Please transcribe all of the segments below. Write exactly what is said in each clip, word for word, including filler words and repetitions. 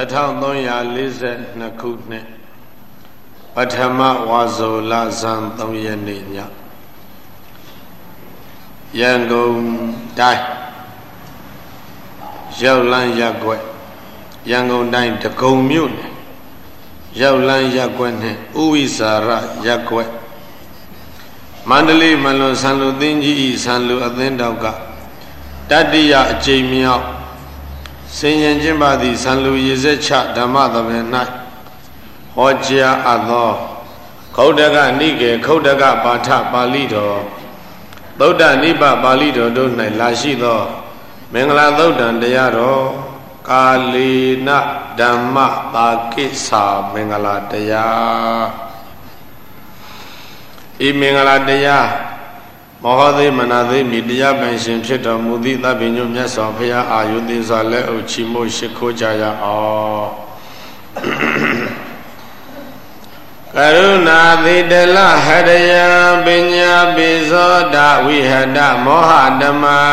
thousand three hundred forty-twoခုနှစ်ပထမဝါဆိုလဇန်threeရက်နေ့ညရန်ကုန်တိုင်းရောက်လန်းရက်ွက်ရန်ကုန်တိုင်းဒဂုံမြို့နယ်ရောက်လန်းရက်ွက်နဲ့ဥဝိစာရရက်ွက်မန္တလေးမလွန်ဆန်လူသင်းကြီးဆန်လူအသင်းတော်ကတတိယအကြိမ်မြောက်ဆင်ញင်ကျင်းပသည့်ဆန်လူရေစက်ချဓမ္မသဘင်၌ဟောကြားအပ်သောခုတ်တကနိကေခုတ်တကပါဠပါဠိတော်သုဒ္ဓနိဗ္ဗပါဠိတော်တို့၌လာရှိသောမင်္ဂလာသုဒ္ဓံတရားတော်ကာလေနဓမ္မတာကိစ္ဆာမင်္ဂလာတရားဤမင်္ဂလာတရားမဟောသေးမနာသေးမြည်တရားပိုင်ရှင်ဖြစ်တော်မူသည့်သဗ္ဗညုမြတ်စွာဘုရားအာယုသေးစွာလက်အုပ်ချီးမွမ်းရှိခိုးကြရအောင်ကရုဏာသီတလဟရယံပညာပိဇောဒဝိဟတမောဟဓမ္မံ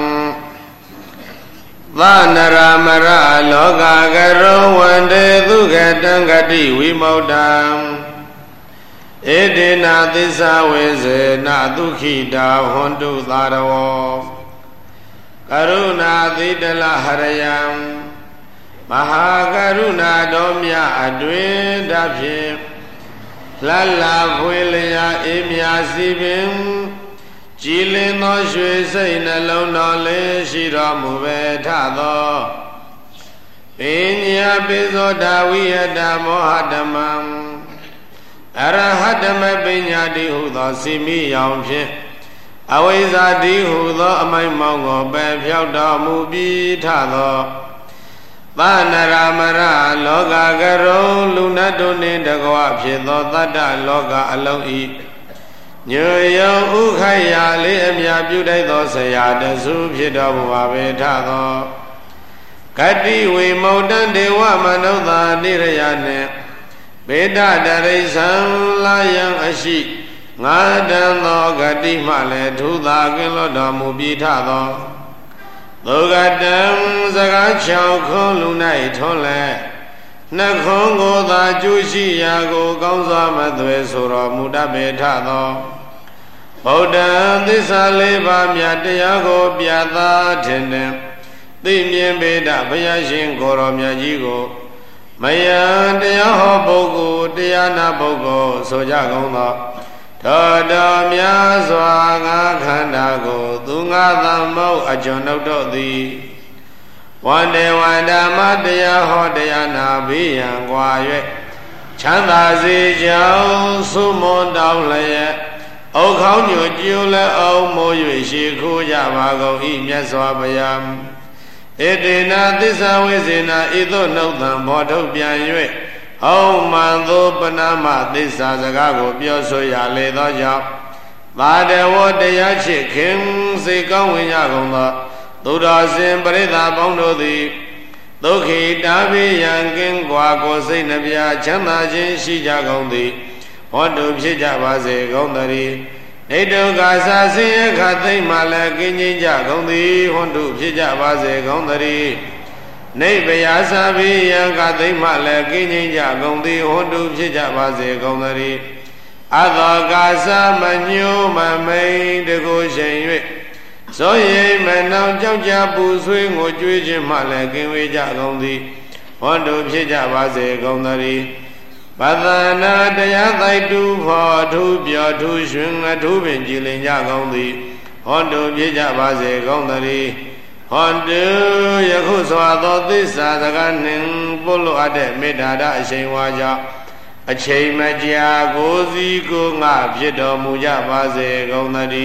သနရမရလောကကရောဝန္တေသုခတံဂတိဝိမု ddံဧတေနာသစ္စာဝေစေနဒုခိတာဟွန်တုသာရဝောကရုဏာသီတလဟရယံမဟာကရုဏာတော်မြတ်အတွင်တဖြင့်လှလှဖွေလျာအေးမြစီပင်ကြည်လင်သောရွှေစိတ်နှလုံးတော်လေးရှိတော်မူပဲထသောပညာပိဇောဒဝိဟတမောဟဓမ္မံအရဟတမပညာတိဟုသောစီမိယောင်ဖြင့်အဝိဇ္ဇာတိဟုသောအမိုက်မောင်းကိုပယ်ဖြောက်တော်မူပြီးထသောသနရမရလောကကရုံလူနတ်တို့နှင့်တကွဖြစ်သောတတ္တလောကအလုံးဤညွယုံဥခိုက်ရာလေးအမြပြုတိုက်သောဆရာတဆုဖြစ်တော်မူပါပေထသောဂတိဝေမု ddံ ဒေဝမနုဿာနိရယနှင့်ဘေဒတရိစ္ဆံလာယံအရှိငါတံသောဂတိမှလည်းထူသာကင်းလွတ်တော်မူပြီးထသောသုဂတံစကားချောင်းခွန်းလူ၌ထွန်းလဲနှခွန်းကိုသာကျူးရှိရာကိုကောင်းစွာမသွေဆိုတော်မူတတ်ပေထသောဗုဒ္ဓံသစ္စာလေးပါးမြတ်တရားကိုပြသထင်တယ်သိမြင်ပေဒဘုရားရှင်ကိုယ်တော်မြတ်ကြီးကိုမယံတရားဟောပုဂ္ဂိုလ်တရားနာပုဂ္ဂိုလ်ဆိုကြကုန်သောထောတော်များစွာငါခန္ဓာကိုသူငါသမုတ်အကျွန်ုပ်တို့သည်ဝန္တေဝန္ဓမ္မတရားဟောတရားနာပြီးရန်ကွာ၍ချမ်းသာစေကြောင်းသုမွန်တောင်းလျက်အုတ်ခေါင်းညိုကျိုးလည်းအောင်မိုး၍ရှိခိုးကြပါကုန်၏မြတ်စွာဘုရားဧတေနာသစ္စာဝိဇေနာဤသို့နှုတ်သံဘောထုတ်ပြန်၍ဟောမှန်သောပဏမသစ္စာစကားကိုပြောဆိုရလေသောကြောင့်သာတဝတရားချစ်ခင်စေကောင်းဝင်ကြကုန်သောသုဒ္ဓဆင်ပရိသတ်ပေါင်းတို့သည်ဒုက္ခိတာပိယံကင်းကွာကိုစိတ်နှပြချမ်းသာခြင်းရှိကြကုန်သည်ဟောတုဖြစ်ကြပါစေကုန်သတည်းဣတုကာသဆင်းရဲခသိမ့်မှလည်းကင်းခြင်းကြကုန်သည်ဟွန်တုဖြစ်ကြပါစေကုန်သတည်းနိဗ္ဗာသဗိယံကသိမ့်မှလည်းကင်းခြင်းကြကုန်သည်ဟွန်တုဖြစ်ကြပါစေကုန်သတည်းအသောကာသမညိုမမိန်တကိုရှိန်၍ဇောရိမနောင်ကြောက်ကြပူဆွေးငိုကြွေးခြင်းမှလည်းကင်းဝေးကြကုန်သည်ဟွန်တုဖြစ်ကြပါစေကုန်သတည်းပသနာတရားတိုက်တူဖော်ထူးပြောထူးရွှင်အထူးပင်ကြည်လင်ကြကုန်သည်ဟောတုဖြစ်ကြပါစေကောင်းသတည်းဟောတုယခုစွာသောသစ္စာစကားနှင့်ပို့လို့အပ်တဲ့မေတ္တာဓအရှိန်ဝါကြောင့်အချိန်မကြာကိုစီကိုငါဖြစ်တော်မူကြပါစေကောင်းသတ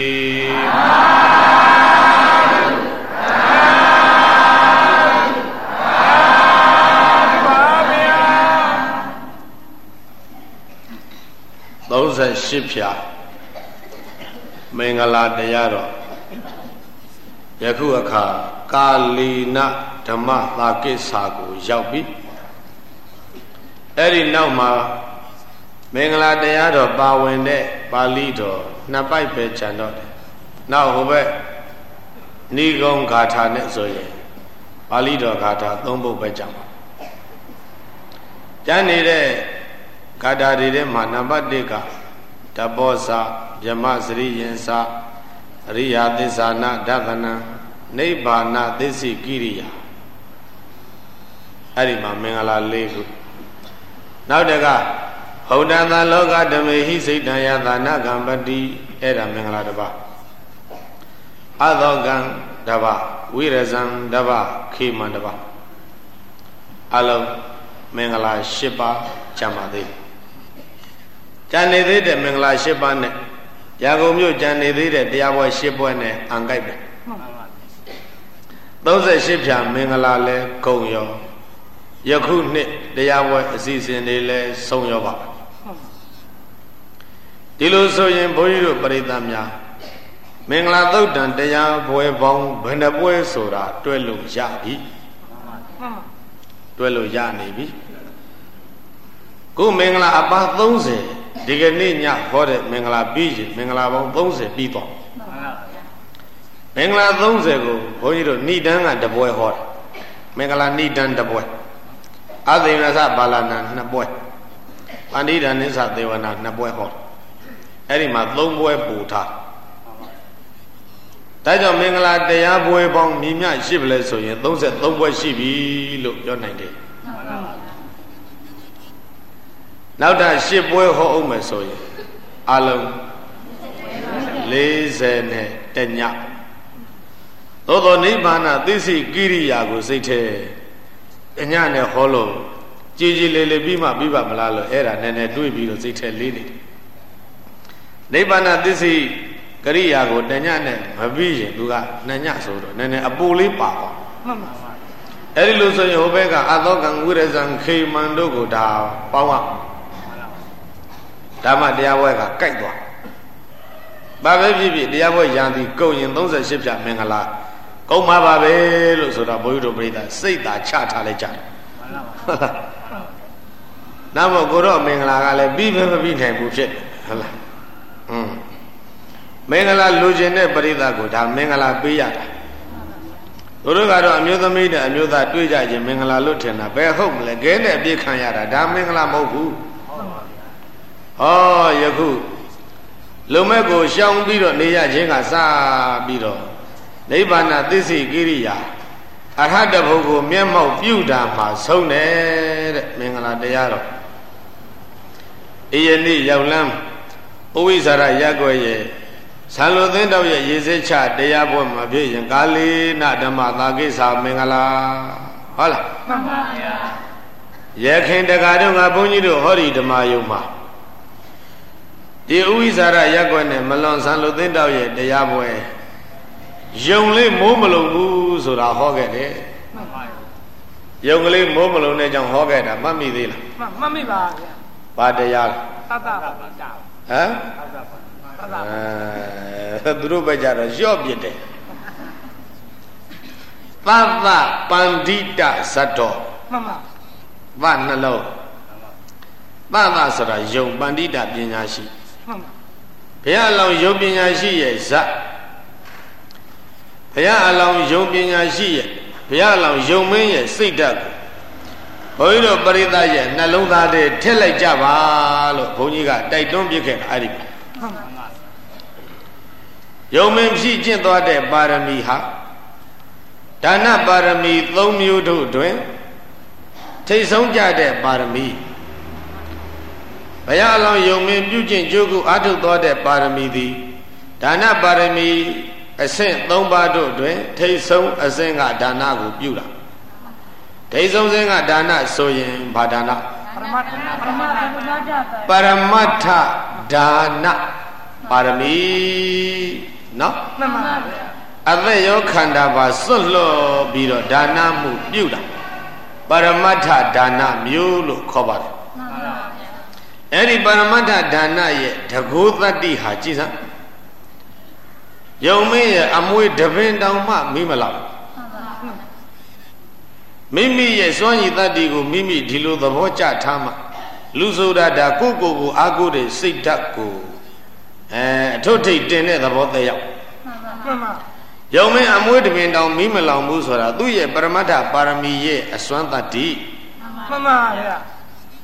ည်းသုံးဆယ်ရှစ်ဖြာမင်္ဂလာတရားတော်ယခုအခါကာလီနဓမ္မသာကိစ္ဆာကိုရောက်ပြီအဲ့ဒီနောက်မှာမင်္ဂလာတရားတော်ပါဝင်တဲ့ပါဠိတော်နှစ်ပိုက်ပဲကျန်တော့တယ်နောက်ဟိုဘက်နိဂုံဂါထာနဲ့ဆိုရင်ပါဠိတော်ဂါထာသုံးပုဒ်ပဲကျန်ပါကျန်နေတဲ့ဂါထာတွေထဲမှာနံပါတ်တစ်ကတဘောဇဗြဟ္မစရိယင်္စအရိယာသစ္စာနာဒသနံနိဗ္ဗာနသစ္စိကိရိယာအဲ့ဒီမှာမင်္ဂလာ၄ခုနောက်တကဟောတံသာလောကဓမေဟိစိတ်တံယသာနကံပတိအဲ့ဒါမင်္ဂလာတစ်ပါးအသောကံတစ်ပါးဝိရဇံတစ်ပါးခေမံတစ်ပါးအလုံးမင်္ဂလာ၈ပါးကျမ်းပါသေးတယ်ကျန်နေသေးတဲ့မင်္ဂလာ၈ပါးနဲ့ရာဂုံမြို့ကျန်နေသေးတဲ့တရားပွဲ၈ပွဲနဲ့အံကိုက်ပဲ၃၈ဖြာမင်္ဂလာလဲဂုံရောယခုနှစ်တရားပွဲအစီအစဉ်တွေလဲဆုံးရောပါဒီလိုဆိုရင်ဘုန်းကြီးတို့ပရိသတ်များမင်္ဂလာသုတ်တံတရားပွဲပေါင်းဘယ်နှပွဲဆိုတာတွဲလို့ရပြီတွဲလို့ရနေပြီခုမင်္ဂလာအပါ၃၀ဒီကနေ့ညဟောတဲ့မင်္ဂလာပြီးရင်မင်္ဂလာပေါင်း၃၀ပြီးသွားမင်္ဂလာ၃၀ကိုဘုန်းကြီးတို့ဏိဒန်းကတပွဲဟောတယ်မင်္ဂလာဏိဒန်းတပွဲအသိဉာစပါဠနာနှစ်ပွဲပန္တိဒာနိသသေဝနာနှစ်ပွဲဟောအဲ့ဒီမှာ၃ပွဲပူထားဒါကြောင့်မင်္ဂလာတရားပွဲပေါင်းမြည်မြရှိပလဲဆိုရင်၃၃ပွဲရှိပြီလို့ပြောနိုင်တယ်နောက်တာ၈ပွဲဟောအောင်မယ်ဆိုရင်အလုံး၄၀နဲ့တညသို့သောနိဗ္ဗာန်သစ္စိကိရိယာကိုစိတ်ထဲတညနဲ့ဟောလို့ကြည်ကြည်လေးလေးပြီးမှပြီးပါမလားလို့အဲ့ဒါနည်းနည်းတွေးပြီးတော့စိတ်ထဲလေးနေတယ်နိဗ္ဗာန်သစ္စိကိရိယာကိုတညနဲ့မပြီးရင်သူကနှစ်ညဆိုတော့နည်းနည်းအပူလေးပါပါမှန်ပါပါအဲ့ဒီလိုဆိုရင်ဟိုဘက်ကအသောကံဝိရဇံခေမံတို့ကိုဒါပေါင်းအောင်ဓမ္မတရားပွဲကကြိုက်သွားဘာပဲဖြစ်ဖြစ်တရားပွဲရန်သည်ကုန်ရင်၃၈ဖြာမင်္ဂလာကုန်ပါပါပဲလို့ဆိုတော့ဘုရားတို့ပြိဿစိတ်သာချထားလိုက်ကြတယ်နောက်မို့ကိုတော့မင်္ဂလာကလည်းပြီးပဲမပြီးနိုင်ဘူးဖြစ်ဟုတ်လားอืมမင်္ဂလာလူကျင်တဲ့ပြိဿကိုဒါမင်္ဂလာပေးရတာတို့တို့ကတော့အမျိုးသမီးနဲ့အမျိုးသားတွေ့ကြခြင်းမင်္ဂလာလို့ထင်တာဘယ်ဟုတ်မလဲခဲနဲ့အပြည့်ခံရတာဒါမင်္ဂလာမဟုတ်ဘူးဟောယခုလုံမဲ့ကိုရှောင်ပြီးတော့နေရခြင်းကစပြီးတော့နိဗ္ဗာန်သစ္စိကိရိယာအရဟတဘုကိုမျက်မှောက်ပြုတာမှာဆုံးတယ်တဲ့မင်္ဂလာတရားတော်အေယနေ့ရောက်လမ်းဥဝိဇ္ဇာရရက်ွယ်ရဲ့ဆံလိုသင်းတော်ရဲ့ရေစက်ချတရားပွဲမှာဖြစ်ရင်ကာလေးနဓမ္မသာကိစ္စမင်္ဂလာဟုတ်လားမှန်ပါဗျာရခင်တကာတို့ကဘုန်းကြီးတို့ဟောဒီဓမ္မယုံမှာဒီဥဝိဇ္ဇာရရက်ွယ်နဲ့မလွန်ဆံလိုသင်းတော်ရဲ့တရားပွဲယုံလေးမိုးမလုံဘူးဆိုတာဟောခဲ့တယ်မှန်ပါယုံကလေးမိုးမလုံတဲ့ကြောင့်ဟောခဲ့တာမှတ်မိသေးလားမှတ်မှတ်မိပါဗျာဘာတရားလဲသတ္တပါဟမ်အဲသူတို့ပဲကြတော့လျှော့ပြစ်တယ်သတ္တပန္တိတဇတ်တော်မှန်ပါသနှလုံးသတ္တဆိုတာယုံပန္တိတပညာရှိမှန်ပါဘုရားအလောင်းယုံပညာရှိရဲ့ဇတ်ဘုရားအလောင်းယုံပညာရှိရဲ့ဘုရားအလောင်းယုံမင်းရဲ့စိတ်ဓာတ်ကိုဘုန်းကြီးတို့ပရိသတ်ရဲ့နှလုံးသားထဲထည့်လိုက်ကြပါလို့ဘုန်းကြီးကတိုက်တွန်းပြခဲ့တာအဲ့ဒီယုံမင်းဖြစ်ကျင့်သွားတဲ့ပါရမီဟာဒါနပါရမီ၃မျိုးတို့တွင်ထိတ်ဆုံးကြတဲ့ပါရမီဘုရားအလောင်းယုံမင်းပြုကျင့်ကြိုးကုအားထုတ်သွားတဲ့ပါရမီသည်ဒါနပါရမီအဆင့်၃ပါးတို့တွင်ထိတ်ဆုံးအဆင့်ကဒါနကိုပြုတာထိတ်ဆုံးအဆင့်ကဒါနဆိုရင်ဘာဒါနပရမတ္ထဒါနပါရမီနော်မှန်ပါဗျာအသက်ရောခန္ဓာပါစွန့်လွတ်ပြီးတော့ဒါနမှုပြုတာပရမတ္ထဒါနမျိုးလို့ခေါ်ပါတယ်မှန်ပါဗျာအဲ့ဒီပရမတ္ထဒါနရဲ့တကုသတ္တိဟာကြည်စမ်းယုံမင်းရဲ့အမွေတပင်တောင်မှမိမလောက်မိမိရဲ့စွန့်ရည်တတ္တိကိုမိမိဒီလိုသဘောကျထားမှလူဆိုတာဒါကိုကိုကိုအာကိုတဲ့စိတ်ဓာတ်ကိုအဲအထုထိတ်တင်တဲ့သဘောသက်ရောက်မှန်ပါယုံမင်းအမွေတပင်တောင်မိမလောင်ဘူးဆိုတာသူ့ရဲ့ပရမတ္ထပါရမီရဲ့အစွမ်းတတ္တိမှန်ပါဗျာ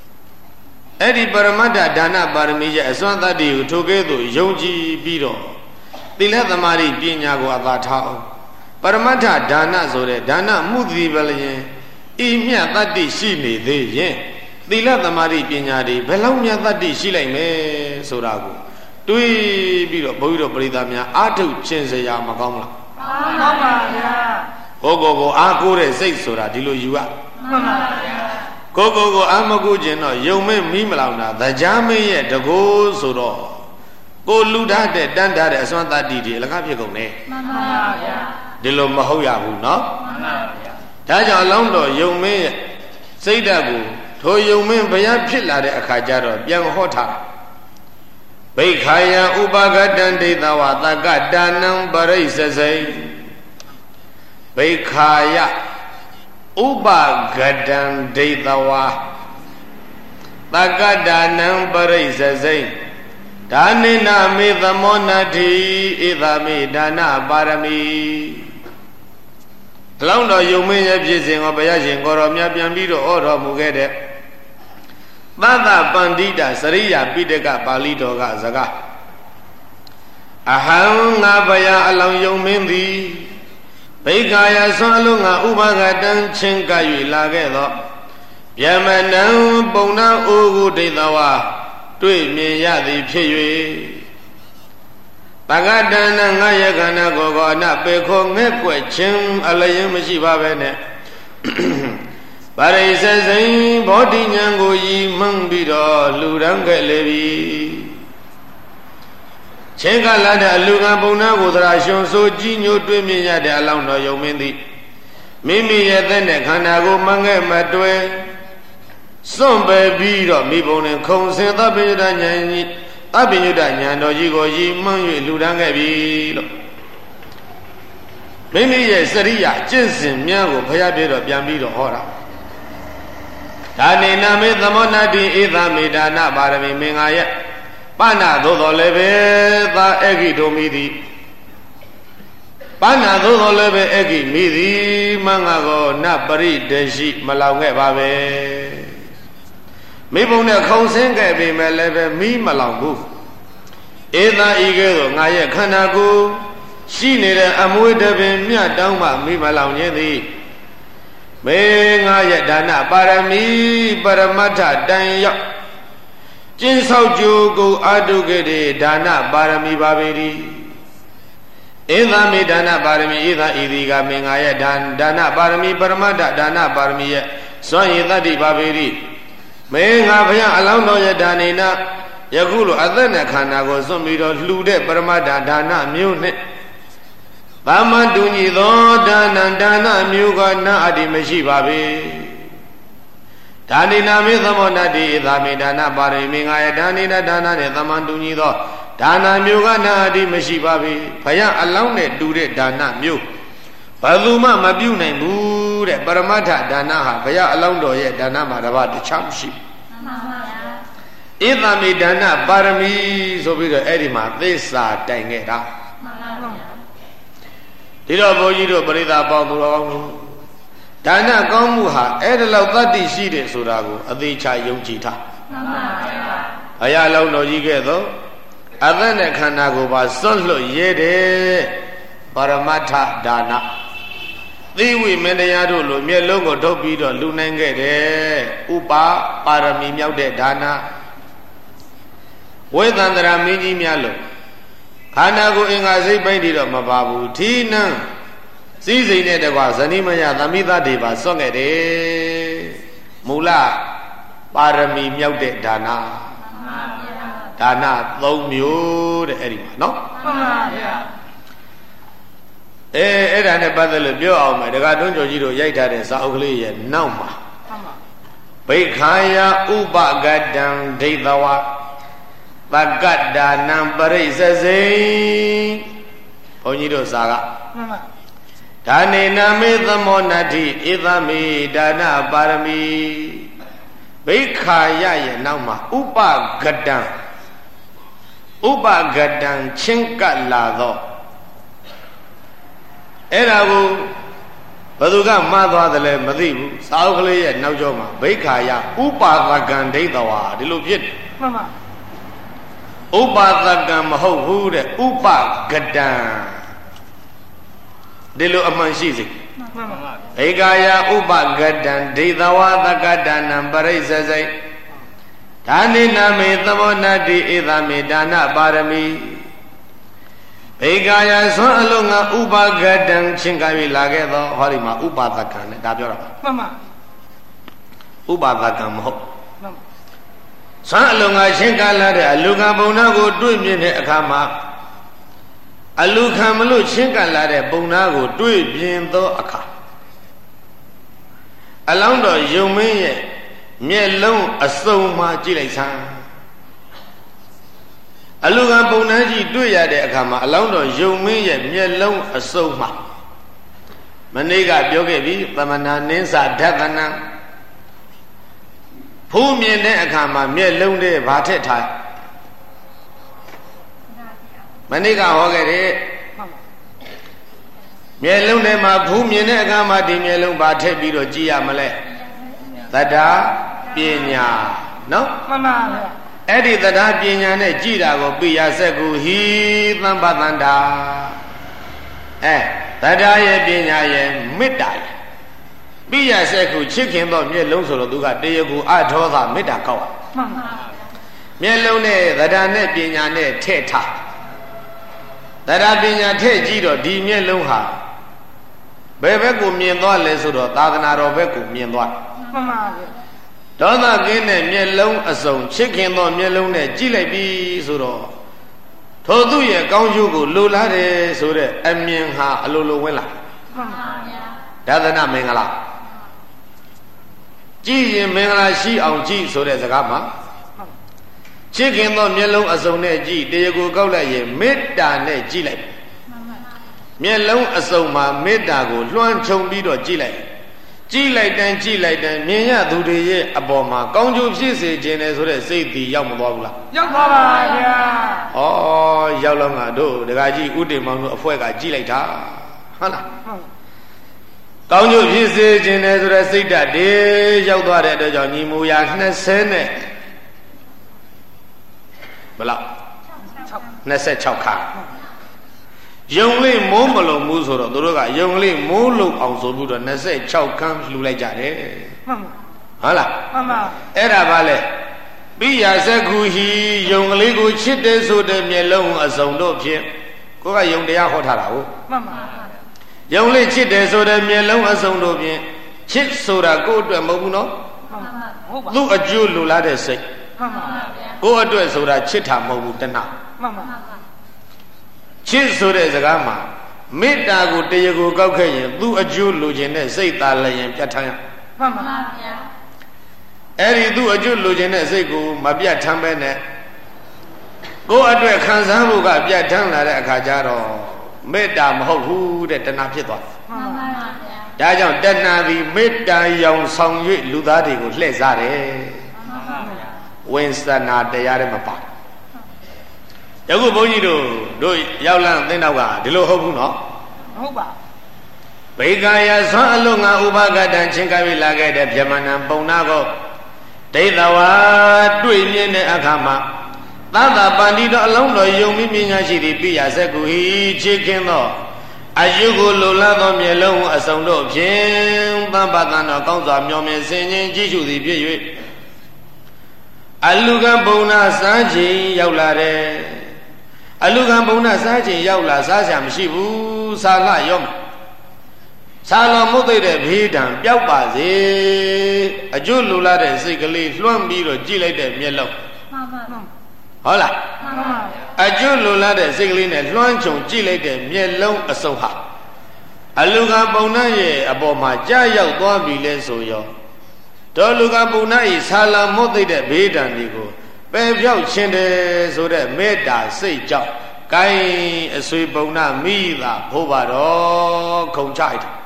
အဲ့ဒီပရမတ္ထဒါနပါရမီရဲ့အစွမ်းတတ္တိကိုထိုကဲ့သို့ယုံကြည်ပြီးတော့သီလသမာဓိပညာကိုအသာထားအောင်ပရမတ္ထဒါနဆိုတဲ့ဒါနမှုတည်ပဲလျင်ဤမြတ်တတ္တိရှိနေသေးရင်သီလသမာဓိပညာတွေဘယ်လောက်မြတ်တတ္တိရှိလိုက်မယ်ဆိုတာကိုတွေးပြီးတော့ဘုန်းကြီးတို့ပရိသတ်များအာထုတ်ခြင်းစရာမကောင်းလားကောင်းပါဗျာကိုကိုကိုအားကိုးတဲ့စိတ်ဆိုတာဒီလိုယူရမှန်ပါဗျာကိုကိုကိုအာမကိုးခြင်းတော့ယုံမဲ့မိမလောင်တာသကြားမင်းရဲ့တကိုးဆိုတော့ကိုလူထားတဲ့တန်းထားတဲ့အစွမ်းတတ္တိတွေအလကားဖြစ်ကုန်တယ်မှန်ပါဗျာဒီလိုမဟုတ်ရဘူးเนาะမှန်ပါဗျာဒါကြောင့်အလောင်းတော်ယုံမင်းရဲ့စိတ်ဓာတ်ကိုထိုယုံမင်းဘုရားဖြစ်လာတဲ့အခါကျတော့ပြန်ဟောထားဘိခာယဥပဂတံဒိဋ္ဌဝတကဒါနံပရိစ္ဆစိဘိခာယဥပဂတံဒိဋ္ဌဝတကဒါနံပရိစ္ဆစိဒါနိနာမေသမောနတိဧသမေဒါနပါရမီလောင်းတော်ယုံမင်းရဲ့ဖြစ်စဉ်ကိုဘုရားရှင်ကိုရောမြတ်ပြန်ပြီးတော့ဩတော်မူခဲ့တဲ့သတ္တပန္တိတာစရိယာပိဋကပါဠိတော်ကစကားအဟံငါဘုရားအလောင်းယုံမင်းသည်ဘိကာယဆွမ်းလုံးငါဥပဂတံချင်းကပ်၍လာခဲ့သောဗျမနံပုံနာအိုဟုဒိဋ္ဌဝါတွေ့မြင်ရသည်ဖြစ်၍တက္ကတဏငါယခန္ဓာကိုယ်ကိုအနပေခောငဲ့ကွက်ခြင်းအလျင်မရှိပါပဲနဲ့ပါရိစ္ဆေစိန်ဘောဓိဉာဏ်ကိုယီမှန်းပြီးတော့လူရန်ခဲ့လေပြီချင်းကလာတဲ့အလူကပုံနာကိုသရာရှင်ဆိုကြီးညိုတွေ့မြင်ရတဲ့အလောင်းတော်ယုံမင်းသည်မိမိရဲ့သက်နဲ့ခန္ဓာကိုမငဲ့မတွဲစွန့်ပယ်ပြီးတော့မိဘုံနဲ့ခုံစင်သဗ္ဗညုတဉာဏ်ကြီးသဗ္ဗညုတဉာဏ်တော်ကြီးကိုယီမှန်း၍လူရန်ခဲ့ပြီလို့မိမိရဲ့စရိယကျင့်စဉ်များကိုဘုရားပြတော့ပြန်ပြီးတော့ဟောတာဒါနေနာမေသမောနတိဧသမေဒါနပါရမီမင်္ဂယပဏသို့တော်လည်းပဲသာအဂိတို့မိသည်ပဏသို့တော်လည်းပဲအဂိမိသည်မင်္ဂကောနပရိဒေရှိမလောင်ခဲ့ပါပဲမိဘုံနဲ့ခုံဆင်းခဲ့ပြီမဲ့လည်းပဲမိမလောင်ဘူးဧသာဤကဲ့သို့ငါရဲ့ခန္ဓာကိုယ်ရှိနေတဲ့အမွေတပင်မြတ်တောင်းမှမိမလောင်ခြင်းသည်မေငါရဲ့ဒါနပါရမီပရမတ္ထတန်ရောက်ကျင်းဆောက်ကြိုးကိုအာတုခဲ့တဲ့ဒါနပါရမီပါပေ၏ဧသမေဒါနပါရမီဧသဤဒီကမင်္ဂရဲ့ဒါဒါနပါရမီပရမတ္ထဒါနပါရမီရဲ့စွန့်ရည်တတ္တိပါပေ၏မေငါဘုရားအလောင်းတော်ရဲ့ဒါနေနာယခုလိုအသက်နဲ့ခန္ဓာကိုစွန့်ပြီးတော့လှူတဲ့ပရမတ္ထဒါနမျိုးနဲ့သမ္မတူညီသောဒါနံဒါနမျိုးကနာအတ္တိမရှိပါပေဒါနိနာမေသမောနတိဧသမေဒါနပါရမီငါယဒါနိနာဒါနနဲ့သမ္မတူညီသောဒါနမျိုးကနာအတ္တိမရှိပါပေဘုရားအလောင်းနဲ့တူတဲ့ဒါနမျိုးဘယ်သူမှမပြုနိုင်ဘူးတဲ့ပရမတ္ထဒါနဟာဘုရားအလောင်းတော်ရဲ့ဒါနမှာတပါးတခြားမရှိဘူးမှန်ပါဗျာဧသမေဒါနပါရမီဆိုပြီးတော့အဲ့ဒီမှာသစ္စာတိုင်ခဲ့တာမှန်ပါဗျာဒီတော့ဘုန်းကြီးတို့ပရိသတ်ပေါင်းသူတော်ကောင်းတို့ဒါနကောင်းမှုဟာအဲ့ဒါလောက်တတ္တိရှိတယ်ဆိုတာကိုအသေးချာယုံကြည်ထားမှန်ပါဗျာအရာလုံးတော်ကြီးခဲ့သောအသက်နဲ့ခန္ဓာကိုယ်ပါစွန့်လွတ်ရဲတယ်ပရမတ္ထဒါနသီဝိမင်းတရားတို့လိုမျက်လုံးကိုထုတ်ပြီးတော့လူနိုင်ခဲ့တယ်ဥပပါရမီမြောက်တဲ့ဒါနဝေသန္တရာမင်းကြီးများလို့ခန္ဓာကိုယ်အင်္ဂါစိတ်ပိုင်းတွေတော့မပါဘူးထီးနှံစည်းစိမ်နဲ့တကွာဇနိမယသမိသတွေပါစွန့်ခဲ့တယ်မူလပါရမီမြောက်တဲ့ဒါနဒါနသုံးမျိုးတဲ့အဲ့ဒီမှာနော်မှန်ပါဗျာအဲအဲ့ဒါနဲ့ပတ်သက်လို့ပြောအောင်မယ်ဒကာတွန်းကျော်ကြီးတို့ရိုက်ထားတဲ့စာအုပ်ကလေးရဲ့နောက်မှာမှန်ပါဘိခာယဥပဂတံဒိဋ္ဌဝါတက္ကဒါနံပရိစ္ဆစိဘုန်းကြီးတို့စာကမှန်ပါဒါနေနာမေသမောနတိဧသမေဒါနပါရမီဘိခာယရဲ့နောက်မှာဥပဂတံဥပဂတံချင်းကပ်လာတော့အဲ့ဒါကိုဘယ်သူကမှားသွားတယ်လဲမသိဘူးစာအုပ်ကလေးရဲ့နောက်ကျောမှာဘိက္ခာယဥပါဒကံဒိဋ္ဌဝါဒီလိုဖြစ်တယ်မှန်ပါဥပါဒကံမဟုတ်ဘူးတဲ့ဥပကတံဒီလိုအမှန်ရှိစေမှန်ပါဘိက္ခာယဥပကတံဒိဋ္ဌဝါသကတနံပရိစ္ဆေစိဒါနိနာမေသဘောနတိဧသမေဒါနပါရမီဘေကာယဆွမ်းအလုံးငါဥပါကတံချင်းကပ်၍လာခဲ့သောဟောဒီမှာဥပါဒကံနဲ့ဒါပြောတာပါမှန်ပါဥပါဒကံမဟုတ်မှန်ပါဆွမ်းအလုံးငါချင်းကပ်လာတဲ့အလူခံပုံနာကိုတွေ့မြင်တဲ့အခါမှာအလူခံမလို့ချင်းကပ်လာတဲ့ပုံနာကိုတွေ့မြင်သောအခါအလောင်းတော်ယုံမင်းရဲ့မျက်လုံးအစုံမှကြည့်လိုက်စမ်းအလူကံပုံနှန်းကြီးတွေ့ရတဲ့အခါမှာအလောင်းတော်ယုံမင်းရဲ့မျက်လုံးအစုံမှမနေ့ကပြောခဲ့ပြီသမဏနင်းစာဓကနံဖူးမြင်တဲ့အခါမှာမျက်လုံးတွေဘာထက်ထားမနေ့ကဟောခဲ့တဲ့မျက်လုံးထဲမှာဖူးမြင်တဲ့အခါမှာဒီမျက်လုံးဘာထက်ပြီးတော့ကြည့်ရမလဲသတ္တပညာနော်မှန်ပါဗျာအဲ့ဒီသတ္တပညာနဲ့ကြည်တာကိုပိယဆက်ကူဟိသံပတန္တာအဲသတ္တရဲ့ပညာရဲ့မေတ္တာရဲ့ပိယဆက်ကူချစ်ခင်သောမျက်လုံးဆိုတော့သူကတရကူအထောသာမေတ္တာကောက်မှန်ပါမျက်လုံးနဲ့သတ္တနဲ့ပညာနဲ့ထည့်ထားသတ္တပညာထည့်ကြည့်တော့ဒီမျက်လုံးဟာဘယ်ဘက်ကိုမြင်သွားလဲဆိုတော့သာသနာတော်ဘက်ကိုမြင်သွားမှန်ပါဗျာဒေါသကင်းတဲ့မျက်လုံးအစုံချစ်ခင်သောမျက်လုံးနဲ့ကြည့်လိုက်ပြီဆိုတော့ထိုသူရဲ့ကောင်းကျိုးကိုလိုလားတယ်ဆိုတဲ့အမြင်ဟာအလိုလိုဝင်လာမှန်ပါဗျာဒါသနာမင်္ဂလာကြည့်ရင်မင်္ဂလာရှိအောင်ကြည့်ဆိုတဲ့စကားမှာချစ်ခင်သောမျက်လုံးအစုံနဲ့ကြည့်တရားကိုကောက်လိုက်ရင်မေတ္တာနဲ့ကြည့်လိုက်မျက်လုံးအစုံမှာမေတ္တာကိုလွှမ်းခြုံပြီးတော့ကြည့်လိုက်ကြည့်လိုက်တိုင်းကြည့်လိုက်တိုင်းမြင်ရသူတွေရဲ့အပေါ်မှာကောင်းကျိုးဖြစ်စေခြင်းနဲ့ဆိုတဲ့စိတ်တည်ရောက်မသွားဘူးလားရောက်သွားပါဗျာဩရောက်တော့ငါတို့ဒကာကြီးဥတ္တေမောင်တို့အဖွဲကကြည့်လိုက်တာဟုတ်လားကောင်းကျိုးဖြစ်စေခြင်းနဲ့ဆိုတဲ့စိတ်ဓာတ်တွေရောက်သွားတဲ့အတွက်ကြောင့်ညီမူရာနှစ်ဆယ်နဲ့ဘယ်လောက်နှစ်ဆယ်ခြောက်ခါယုံလေးမိုးမလုံးဘူးဆိုတော့တို့ကယုံလေးမိုးလုံးအောင်ဆိုပြီးတော့နှစ်ဆယ်ခြောက်ခန်းလှူလိုက်ကြတယ်မှန်ပါဟုတ်လားမှန်ပါအဲ့ဒါဘာလဲပိယစက္ခုဟိယုံကလေးကိုချစ်တဲ့ဆိုတဲ့မျက်လုံးအစုံတို့ဖြင့်ကိုကယုံတရားဟောထားတာဟုတ်မှန်ပါယုံလေးချစ်တယ်ဆိုတဲ့မျက်လုံးအစုံတို့ဖြင့်ချစ်ဆိုတာကိုယ့်အတွက်မဟုတ်ဘူးနော်မှန်ပါဟုတ်ပါသူ့အကျိုးလိုလားတဲ့စိတ်မှန်ပါဗျာကိုယ့်အတွက်ဆိုတာချစ်တာမဟုတ်ဘူးတဏှာမှန်ပါချစ်ဆိုတဲ့စကားမှာမေတ္တာကိုတရားကိုကောက်ခဲ့ရင်သူ့အကျိုးလိုချင်တဲ့စိတ်သာလည်းရင်ပြတ်ထမ်းရမှန်ပါဗျာအဲ့ဒီသူ့အကျိုးလိုချင်တဲ့စိတ်ကိုမပြတ်ထမ်းပဲနဲ့ကိုယ့်အတွက်ခံစားမှုကပြတ်ထမ်းလာတဲ့အခါကျတော့မေတ္တာမဟုတ်ဘူးတဲ့တဏှာဖြစ်သွားမှန်ပါဗျာဒါကြောင့်တဏှာသည်မေတ္တာရောင်ဆောင်၍လူသားတွေကိုလှည့်စားတယ်မှန်ပါဗျာဝိသနာတရားတွေမပါယခုဘုန်းကြီးတို့တို့ရောက်လန်းသိတော့ကဒီလိုဟုတ်ဘူးနော်ဟုတ်ပါဘေကာယဆွမ်းအလုံးငါဥပါကတံချင်းကပ်ပြီးလာခဲ့တဲ့ဗြဟ္မဏံပုံနာကိုဒိဋ္ဌဝါတွေ့မြင်တဲ့အခါမှာသတ္တပန္တိတော်အလုံးတော်ယုံမိပညာရှိသည်ပိယစက္ခုဟိချစ်ခင်သောအယုကိုလိုလားသောမျက်လုံးအစုံတို့ဖြင့်သံပတန်တော်ကောင်းစွာမျောမြင်ဆင်ခြင်ကြည့်ရှုသည်ဖြစ်၍အလူကံပုံနာစားခြင်းရောက်လာတယ်အလူကံပုံနာစားခြင်းရောက်လာစားချာမရှိဘူးစားလှရောမယ်စားတော်မုတ်သိတဲ့ဘေးဒဏ်ပျောက်ပါစေအကျိုးလိုလားတဲ့စိတ်ကလေးလွှမ်းပြီးတော့ကြည့်လိုက်တဲ့မျက်လုံးမှန်ပါဟုတ်လားမှန်ပါအကျိုးလိုလားတဲ့စိတ်ကလေးနဲ့လွှမ်းခြုံကြည့်လိုက်တဲ့မျက်လုံးအစုံဟာအလူကံပုံနာရဲ့အပေါ်မှာကြာရောက်သွားပြီလဲဆိုရောတော်လူကံပုံနာ၏စားလာမုတ်သိတဲ့ဘေးဒဏ်တွေကိုပယ်ပြောက်ခြင်းတယ်ဆိုတဲ့မေတ္တာစိတ်ကြောင့်ကိုင်းအဆွေပုံနာမိသာဖို့ပါတော့ခုံချလိုက်တယ်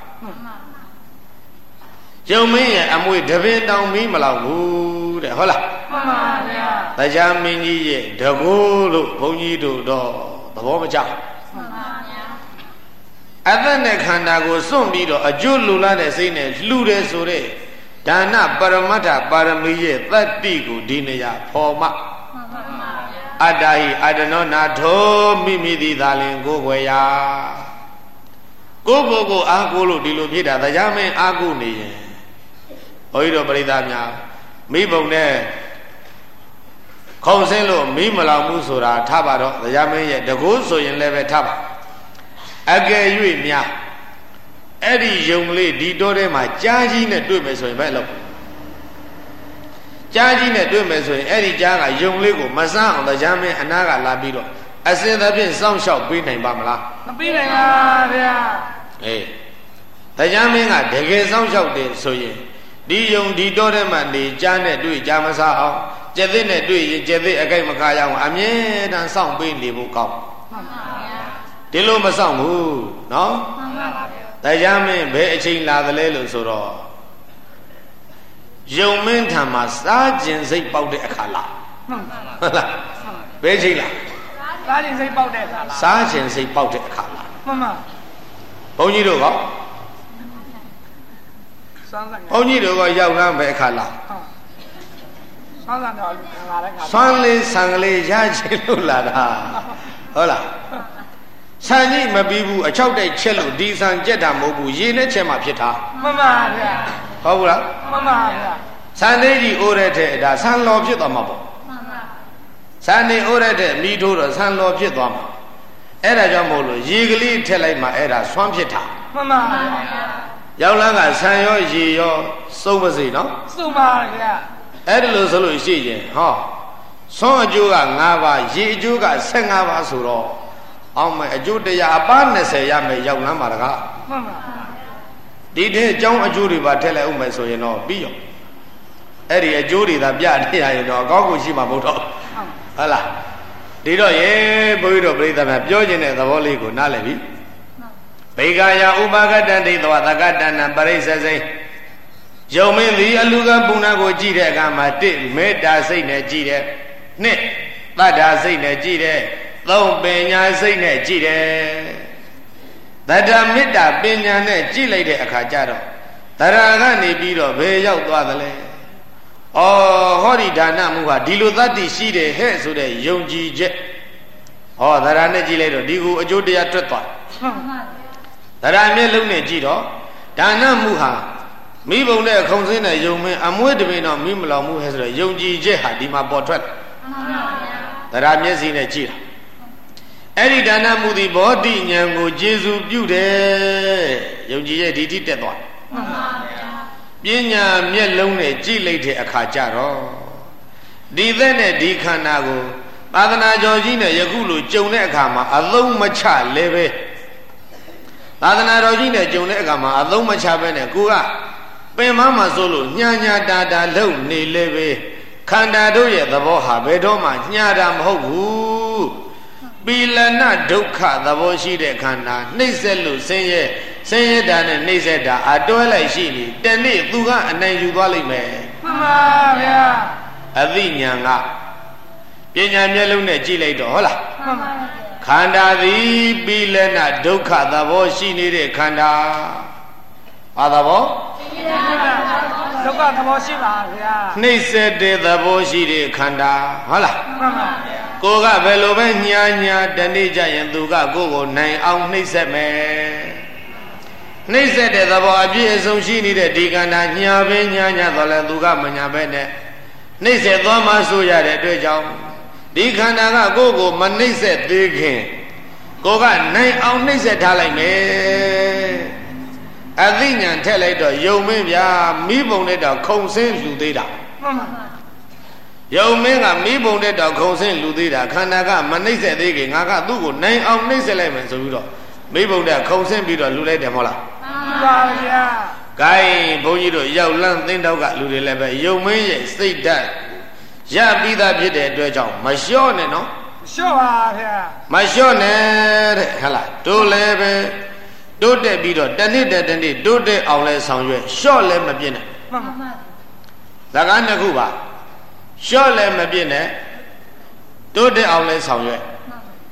ကျုံမင်းရဲ့အမွေတပင်တောင်မီးမလောက်ဘူးတဲ့ဟုတ်လားမှန်ပါဗျာတရားမင်းကြီးရဲ့တကူလို့ဘုန်းကြီးတို့တော့သဘောမကျမှန်ပါဗျာအသက်နဲ့ခန္ဓာကိုစွန့်ပြီးတော့အကျိုးလူလာတဲ့စိတ်နဲ့လှူတယ်ဆိုတဲ့ဒါနပရမတ္ထပါရမီရဲ့တတ္တိကိုဒီနေရာဖော်မှအတ္တဟိအတ္တနောနာထောမိမိသည်သာလင်ကိုယ်ွယ်ရာကိုယ်ကိုယ်ကိုအားကိုးလို့ဒီလိုဖြစ်တာတရားမင်းအားကိုးနေရင်ဘုန်းကြီးတို့ပရိသတ်များမိဘုံနဲ့ခုံဆင်းလို့မိမလောင်မှုဆိုတာထားပါတော့တရားမင်းရဲ့တကူဆိုရင်လည်းပဲထားပါအကယ်၍များအဲ့ဒီယုံလေးဒီတော့ထဲမှာကြားကြီးနဲ့တွေ့မယ်ဆိုရင်ပဲလို့ကြားကြီးနဲ့တွေ့မယ်ဆိုရင်အဲ့ဒီကြားကယုံလေးကိုမစမ်းအောင်တရားမင်းအနာကလာပြီးတော့အစင်သဖြင့်စောင့်ရှောက်ပေးနိုင်ပါမလားမပေးနိုင်ပါဗျာအေးတရားမင်းကတကယ်စောင့်ရှောက်တယ်ဆိုရင်ဒီယုံဒီတော့ထဲမှာနေကြားနဲ့တွေ့ကြားမစားအောင်ကျက်သစ်နဲ့တွေ့ရင်ကျက်သစ်အကြိုက်မခါရအောင်အမြဲတမ်းစောင့်ပေးနေဖို့ကောင်းမှန်ပါဗျာဒီလိုမစောင့်ဘူးနော်မှန်ပါဗျာတရားမင်းဘယ်အချိန်လာသလဲလို့ဆိုတော့ယုံမင်းထံမှာစားကျင်စိတ်ပေါက်တဲ့အခါလားမှန်ပါဟုတ်လားဘယ်အချိန်လားစားကျင်စိတ်ပေါက်တဲ့အခါလားစားကျင်စိတ်ပေါက်တဲ့အခါလားမှန်ပါဘုန်းကြီးတို့ကစမ်းစမ်းဘုန်းကြီးတို့ကရောက်လာပဲအခါလားစမ်းစမ်းတော့ငါလည်းခါဆွမ်းလေးဆံကလေးရချင်လို့လာတာဟုတ်လားဆံကြီးမပြီးဘူးအချောက်တိုက်ချက်လို့ဒီဆံကြက်တာမဟုတ်ဘူးရေနဲ့ချက်မှဖြစ်တာမှန်ပါဗျာဟုတ်ဘူးလားမှန်ပါဗျာဆံလေးကြီးအိုးတဲ့တဲ့ဒါဆံလော်ဖြစ်သွားမှာပေါ့မှန်ပါဆံနေအိုးတဲ့တဲ့မိထိုးတော့ဆံလော်ဖြစ်သွားမှာအဲ့ဒါကြောင့်မို့လို့ရေကလေးထည့်လိုက်မှအဲ့ဒါဆွမ်းဖြစ်တာမှန်ပါဗျာရောက်လာကဆံရောရေရောစုံပါစေနော်စုံပါဗျာအဲ့ဒါလို့ဆိုလို့ရှိရင်ဟောဆွမ်းအကျိုးက၅ပါးရေအကျိုးက၁၅ပါးဆိုတော့အောင်မယ်အကျိုးတရားအပါး၂၀ရမယ်ရောက်လမ်းပါတကားမှန်ပါဒီထဲအကြောင်းအကျိုးတွေပါထည့်လိုက်ဦးမယ်ဆိုရင်တော့ပြီးရောအဲ့ဒီအကျိုးတွေသာပြနေရရင်တော့အကောင်းကိုရှိမှာမဟုတ်တော့ဟုတ်လားဒီတော့ရေဘုန်းကြီးတို့ပြိဿများပြောခြင်းတဲ့သဘောလေးကိုနားလည်ပြီဘေကာယဥပါကတတိသောသကတဏပရိစ္ဆေစိယုံမင်းသည်အလူကပုဏ္ဏကိုကြည့်တဲ့အခါမှာတစ်မေတ္တာစိတ်နဲ့ကြည့်တယ်နှစ်တတ္တာစိတ်နဲ့ကြည့်တယ်သုံးပညာစိတ်နဲ့ကြည့်တယ်တတ္တမေတ္တာပညာနဲ့ကြည့်လိုက်တဲ့အခါကျတော့တရာကနေပြီးတော့ဘယ်ရောက်သွားသလဲဩဟောဒီဒါနမှုဟာဒီလိုသတ္တိရှိတယ်ဟဲ့ဆိုတဲ့ယုံကြည်ချက်ဟောတရာနဲ့ကြည့်လိုက်တော့ဒီကိုအကျိုးတရားထွက်သွားတရာမျက်လုံးနဲ့ကြည့်တော့ဒါနမှုဟာမိဘုံနဲ့ခုံစင်းနဲ့ယုံမင်းအမွေးတပင်တော့မိမလောင်မှုဟဲ့ဆိုတော့ယုံကြည်ချက်ဟာဒီမှာပေါ်ထွက်တရာမျက်စိနဲ့ကြည့်တာအဲ့ဒီဒါနမှုဒီဘောဓိဉာဏ်ကိုကျေစုပြုတယ်ယုံကြည်ရဲ့ဒီတိတက်သွားမှန်ပါဗျာပညာမျက်လုံးနဲ့ကြည့်လိုက်တဲ့အခါကျတော့ဒီသက်နဲ့ဒီခန္ဓာကိုသာသနာကျော်ကြီးနဲ့ယခုလိုကြုံတဲ့အခါမှာအသုံးမချလဲပဲသာသနာတော်ကြီးနဲ့ကြုံတဲ့အခါမှာအသုံးမချပဲနဲ့ကိုကပင်မမှာဆိုလို့ညံညာတာတာလုံနေလဲပဲခန္ဓာတို့ရဲ့သဘောဟာဘယ်တော့မှညှာတာမဟုတ်ဘူးပိလနဒုက္ခသဘောရှိတဲ့ခန္ဓာနှိမ့်ဆက်လို့ဆင်းရဲဆင်းရဲတာနဲ့နှိမ့်ဆက်တာအတွဲလိုက်ရှိနေတနေ့သူကအနိုင်ယူသွားလိမ့်မယ်မှန်ပါဗျာအသိဉာဏ်ကပညာမျက်လုံးနဲ့ကြည့်လိုက်တော့ဟုတ်လားမှန်ပါခန္ဓာသည်ပိလနဒုက္ခသဘောရှိနေတဲ့ခန္ဓာဘာသဘောဒုက္ခသဘောရှိပါဗျာနှိမ့်ဆက်တဲ့သဘောရှိတဲ့ခန္ဓာဟုတ်လားမှန်ပါဗျာကိုကဘယ်လိုပဲညာညာတနေ့ကျရင်သူကကိုကိုနိုင်အောင်နှိမ့်ဆက်မယ်နှိမ့်ဆက်တဲ့သဘောအပြည့်အစုံရှိနေတဲ့ဒီခန္ဓာညာပဲညာညာတော့လဲသူကမညာပဲနဲ့နှိမ့်ဆက်သွားမှဆိုရတဲ့အတွက်ကြောင့်ဒီခန္ဓာကကိုကိုမနှိမ့်ဆက်သေးခင်ကိုကနိုင်အောင်နှိမ့်ဆက်ထားလိုက်မယ်အသိဉာဏ်ထက်လိုက်တော့ယုံမင်းဗျာမိဘုံနဲ့တော့ခုံဆင်းလူသေးတာမှန်ပါယုံမင်းကမိဘုံနဲ့တော့ခုံဆင်းလူသေးတာခန္ဓာကမနှိမ့်ဆက်သေးခင်ငါကသူ့ကိုနိုင်အောင်နှိမ့်ဆက်လိုက်မယ်ဆိုပြီးတော့မိဘုံနဲ့ခုံဆင်းပြီးတော့လူလိုက်တယ်မဟုတ်လားမှန်ပါဗျာ gain ဘုန်းကြီးတို့ရောက်လန်းသင်းတောက်ကလူတွေလည်းပဲယုံမင်းရဲ့စိတ်ဓာတ်ရပြီးသားဖြစ်တဲ့အတွက်ကြောင့်မလျှော့နဲ့နော်မလျှော့ပါဗျာမလျှော့နဲ့တဲ့ဟဟလားတို့လည်းပဲတိုးတက်ပြီးတော့တနေ့တက်တနေ့တိုးတက်အောင်လဲဆောင်ရွက်လျှော့လည်းမပြည့်နဲ့မှန်ပါဇာကားနှစ်ခုပါလျှော့လည်းမပြည့်နဲ့တိုးတက်အောင်လဲဆောင်ရွက်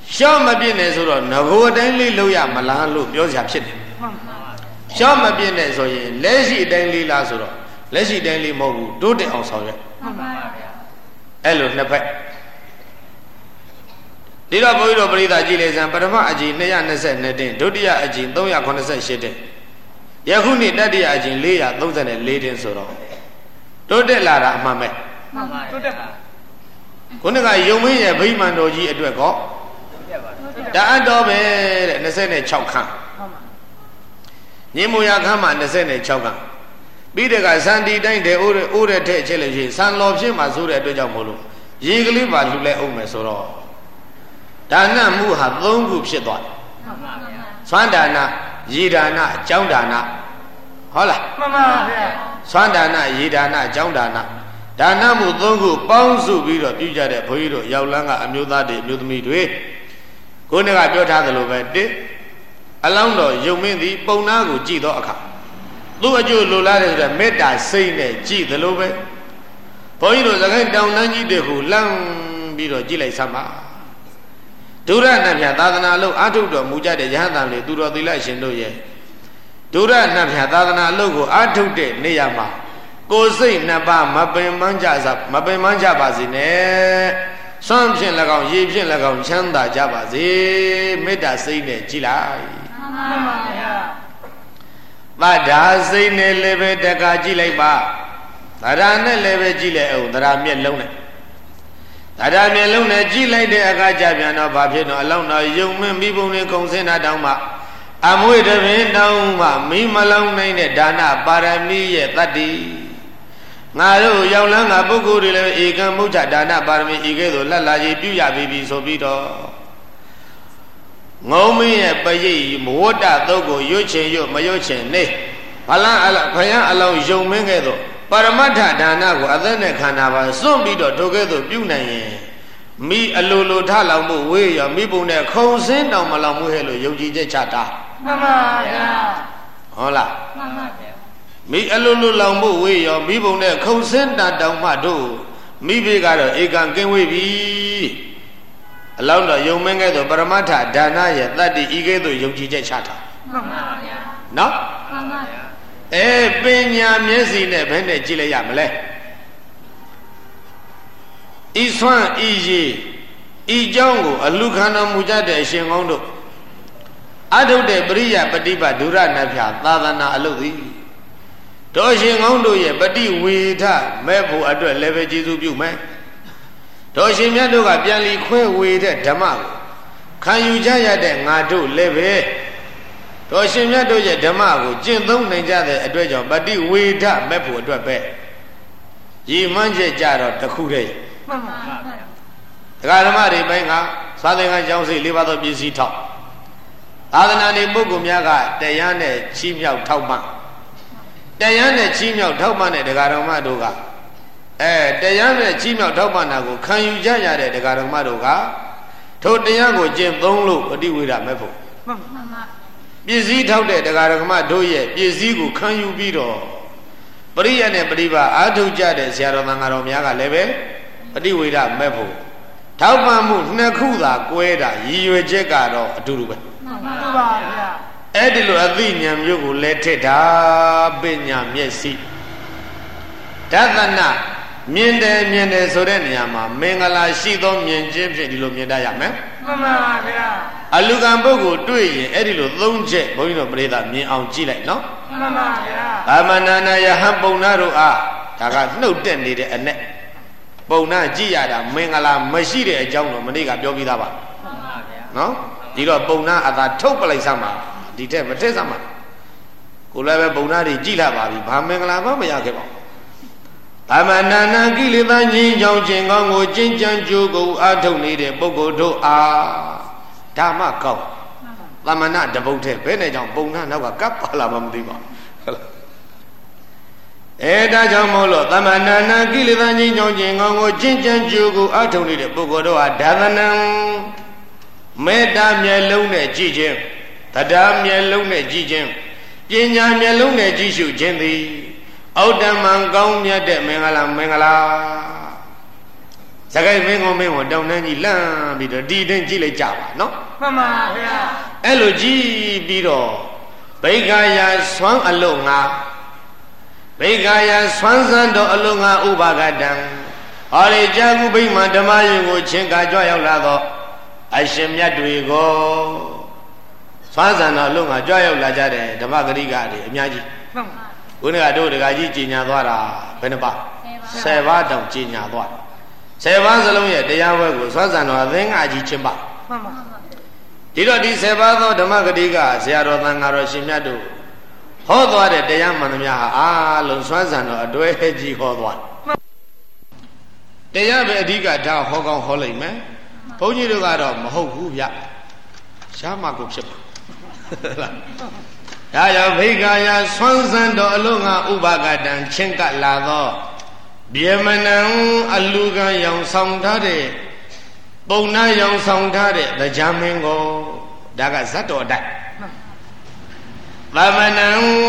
ရှော့မပြည့်နဲ့ဆိုတော့ငကိုတိုင်းလေးလို့ရမလားလို့ပြောစရာဖြစ်တယ်ရှော့မပြည့်နဲ့ဆိုရင်လက်ရှိအတိုင်းလေးလားဆိုတော့လက်ရှိတိုင်းလေးမဟုတ်ဘူးတိုးတက်အောင်ဆောင်ရွက်မှန်ပါဗျာအဲ့လိုနှစ်ဖက်ဒီတော့ဘုန်းကြီးတို့ပရိသတ်ကြည်လေစံပထမအကြိမ်နှစ်ရာနှစ်ဆယ်နှစ်တင်းဒုတိယအကြိမ်သုံးရာခုနှစ်ဆယ်ရှစ်တင်းယခုနှစ်တတိယအကြိမ်လေးရာသုံးဆယ်လေးတင်းဆိုတော့တိုးတက်လာတာအမှန်ပဲမှန်ပါတိုးတက်ပါခုနကယုံမင်းရဲ့ဗိမာန်တော်ကြီးအတွက်ကောတအပ်တော်ပဲတဲ့နှစ်ဆယ်ခြောက်ခန်းညင်မူရခန်းမှာနှစ်ဆယ်ခြောက်ခန်းပြီးတဲ့ကစံတီတိုင်းတဲ့အိုးတဲ့အိုးတဲ့ထက်ချက်လို့ရှိရင်စံလော်ဖြစ်မှာဆိုတဲ့အတွက်ကြောင့်မို့လို့ရေကလေးပါလှူလဲအောင်မယ်ဆိုတော့ဒါနမှုဟာသုံးခုဖြစ်သွားတယ်မှန်ပါဗျာသွမ်းဒါနရေဒါနအကြောင်းဒါနဟုတ်လားမှန်ပါဗျာသွမ်းဒါနရေဒါနအကြောင်းဒါနဒါနမှုသုံးခုပေါင်းစုပြီးတော့ပြုကြတဲ့ဘုန်းကြီးတို့ရောက်လန်းကအမျိုးသားတွေအမျိုးသမီးတွေကိုယ်ကပြောထားသလိုပဲတစ်အလောင်းတော်ယုံမင်းသည်ပုံနာကိုကြည်သောအခါသူ့အကျိုးလိုလားတဲ့ဆိုတဲ့မေတ္တာစိတ်နဲ့ကြည်သလိုပဲဘုန်းကြီးတို့သခိုင်းတောင်တန်းကြီးတွေကိုလှမ်းပြီးတော့ကြည်လိုက်စမ်းပါဒုရဏဖြာသာသနာလို့အာထုတော်မူကြတဲ့ယဟန်တန်လေသူတော်သီလရှင်တို့ရဲ့ဒုရဏဖြာသာသနာလို့ကိုအာထုတဲ့နေရာမှာကိုယ်စိတ်နှစ်ပါးမပင်ပန်းကြစားမပင်ပန်းကြပါစေနဲ့စွန့်ဖြင့်၎င်းရေဖြင့်၎င်းချမ်းသာကြပါစေမေတ္တာစိတ်နဲ့ကြည်လိုက်မှန်ပါဗျာသဒ္ဒါစိတ်နဲ့လည်းပဲတက္ကကြည့်လိုက်ပါသဒ္ဒါနဲ့လည်းပဲကြည့်လိုက်အောင်သဒ္ဒါမျက်လုံးနဲ့သဒ္ဒါမျက်လုံးနဲ့ကြည့်လိုက်တဲ့အခါကျပြန်တော့ဘာဖြစ်တော့အလောင်းတော်ယုံမင်းမိဘုံနဲ့ခုံစင်းတာတောင်းမှအမွေတပင်တောင်းမှမိမလောင်းနိုင်တဲ့ဒါနပါရမီရဲ့တတ္တိငါတို့ရောက်လန်းကပုဂ္ဂိုလ်တွေလည်းဧကံမုဋ္ဌဒါနပါရမီဤကဲ့သို့လက်လာကြီးပြုရပြီးပြီဆိုပြီးတော့ငုံမင်းရဲ့ပရိတ်မဝတ္တသုတ်ကိုရွတ်ချင်ရွတ်မရွတ်ချင်နေဘလန်းအလခရံအလောင်းယုံမင်းကဲ့သို့ပရမတ္ထဒါနကိုအသက်နဲ့ခန္ဓာပါစွန့်ပြီးတော့ထိုကဲ့သို့ပြုနိုင်ရင်မိအလိုလိုထလောင်မှုဝေးရမိဘုံနဲ့ခုံစင်းတောင်မလောင်မှုဟဲ့လို့ယုံကြည်ချက်ချတာမှန်ပါဗျာဟုတ်လားမှန်ပါဗျာမိအလိုလိုလောင်မှုဝေးရမိဘုံနဲ့ခုံစင်းတာတောင်မှတို့မိဘေကတော့ဧကံကင်းဝေးပြီအလောင်းတော်ယုံမင်းကဲ့သို့ပရမတ္ထဒါနရဲ့တတ္တိဤကဲ့သို့ယုံကြည်ချက်ချတာမှန်ပါဗျာနော်မှန်ပါဗျာအဲပညာမျက်စိနဲ့ဘယ်နဲ့ကြည့်လိုက်ရမလဲဤဆွမ်းဤရည်ဤကြောင်းကိုအလူခံတော်မူကြတဲ့အရှင်ကောင်းတို့အထုတဲ့ပရိယပฏิပတ်ဒုရဏဖြာသာသနာအလုပ်သည်တော်ရှင်ကောင်းတို့ရဲ့ပฏิဝေထမဲ့ဖို့အတွက်လည်းပဲကျေးဇူးပြုမယ်တော်ရှင်မြတ်တို့ကပြန်လီခွဲဝေတဲ့ဓမ္မကိုခံယူကြရတဲ့ငါတို့လည်းပဲတော်ရှင်မြတ်တို့ရဲ့ဓမ္မကိုကျင့်သုံးနိုင်ကြတဲ့အတွက်ကြောင့်ပฏิဝေထမဲ့ဖို့အတွက်ပဲရည်မှန်းချက်ကြတော့တခုတည်းမှန်ပါဗျာတရားဓမ္မတွေပိုင်းကသာသနာ့ကျောင်းစိတ်လေးပါးသောပစ္စည်းထောက်သာသနာ့နေပုဂ္ဂိုလ်များကတရားနဲ့ချီးမြှောက်ထောက်ပံ့တရားနဲ့ချီးမြှောက်ထောက်ပံ့တဲ့တရားဓမ္မတို့ကအဲတရားနဲ့ချီးမြှောက်ထောက်ပံ့တာကိုခံယူကြရတဲ့တရားဓမ္မတို့ကထိုတရားကိုကျင့်သုံးလို့ပฏิဝေဒမဲ့ဖို့မှန်ပါပစ္စည်းထောက်တဲ့တရားဓမ္မတို့ရဲ့ပစ္စည်းကိုခံယူပြီးတော့ပရိယနဲ့ပရိပါအာထုတ်ကြတဲ့ဆရာတော်သံဃာတော်များကလည်းပဲပฏิဝေဒမဲ့ဖို့ထောက်ပံ့မှုနှစ်ခုသာကွဲတာရည်ရွယ်ချက်ကတော့အတူတူပဲမှန်ပါပါဗျာအဲ့ဒီလိုအသိဉာဏ်မျိုးကိုလဲထစ်တာပညာမျက်စိဒသနာမြင်တယ်မြင်တယ်ဆိုတဲ့နေရာမှာမင်္ဂလာရှိသောမြင်ခြင်းဖြင့်ဒီလိုမြင်တတ်ရမယ်မှန်ပါဗျာအလူကံပုဂ္ဂိုလ်တွေ့ရင်အဲ့ဒီလိုသုံးချက်ဘုန်းကြီးတို့ပရိသတ်မြင်အောင်ကြည့်လိုက်နော်မှန်ပါဗျာအာမဏနာယဟံပုံနာတို့အားဒါကနှုတ်တက်နေတဲ့အ내ပုံနာကြည့်ရတာမင်္ဂလာမရှိတဲ့အကြောင်းတော့မနေ့ကပြောပြီးသားပါမှန်ပါဗျာနော်ဒီတော့ပုံနာအသာထုတ်ပလိုက်စမ်းပါဒီထက်မထက်စမ်းပါကိုလည်းပဲပုံနာတွေကြည့်လာပါပြီဘာမင်္ဂလာမှမရခဲ့ပါဘူးသမ္မာနာနာကိလေသာငြိမ်းချောင်းခြင်းကောင်းကိုကျင့်ကြံကြိုးကိုအားထုတ်နေတဲ့ပုဂ္ဂိုလ်တို့အားဓမ္မကောင်းသမ္မာနာတပုတ်ထဲဘယ်နဲ့ကြောင့်ပုံနာနောက်ကကပ်ပါလာမှမသိပါဘူးအဲဒါကြောင့်မို့လို့သမ္မာနာနာကိလေသာငြိမ်းချောင်းခြင်းကောင်းကိုကျင့်ကြံကြိုးကိုအားထုတ်နေတဲ့ပုဂ္ဂိုလ်တို့အားဒါသနံမေတ္တာမျက်လုံးနဲ့ကြည့်ခြင်းတရားမျက်လုံးနဲ့ကြည့်ခြင်းပညာမျက်လုံးနဲ့ကြည့်ရှုခြင်းသည်ဩတ္တမံကောင်းမြတ်တဲ့မင်္ဂလာမင်္ဂလာစကိုင်းမင်းကောင်းမင်းကိုတောင်းတန်းကြီးလမ်းပြီးတော့ဒီတင်းကြည့်လိုက်ကြပါနော်မှန်ပါဗျာအဲ့လိုကြည့်ပြီးတော့ဘိက္ခာယဆွမ်းအလုံးငါဘိက္ခာယဆွမ်းစံတော်အလုံးငါဥပါကတံဟောဒီကြာကုဗိမာန်ဓမ္မယုံကိုချင်းကာကြွရောက်လာတော့အရှင်မြတ်တွေကိုဆွမ်းစံတော်အလုံးငါကြွရောက်လာကြတဲ့ဓမ္မဂရိကတွေအများကြီးမှန်ပါဘုန်းကြီးတို့တကကြီးကြီးညာသွားတာဘယ်နှပါဆယ်ပါးတောင်ကြီးညာသွားဆယ်ပါးစလုံးရဲ့တရားပွဲကိုဆွမ်းစံတော်အသင်းကကြီးချင်းပါမှန်ပါဒီတော့ဒီဆယ်ပါးသောဓမ္မဂတိကဆရာတော်သံဃာတော်ရှင်မြတ်တို့ဟောသွားတဲ့တရားမှန်သမျှဟာအားလုံးဆွမ်းစံတော်အတွဲကြီးဟောသွားတရားပဲအဓိကထားဟောကောင်းဟောလိုက်မယ်ဘုန်းကြီးတို့ကတော့မဟုတ်ဘူးဗျရှားမှကိုဖြစ်ပါဒါကြောင့်ဘိက္ခာယဆွမ်းစံတော်အလုံးငါဥပါကတံချင်းကလာသောပြေမနံအလူကံရောင်ဆောင်ထားတဲ့ပုံနာရောင်ဆောင်ထားတဲ့တရားမင်းကိုဒါကဇတ်တော်တိုက်သမဏံ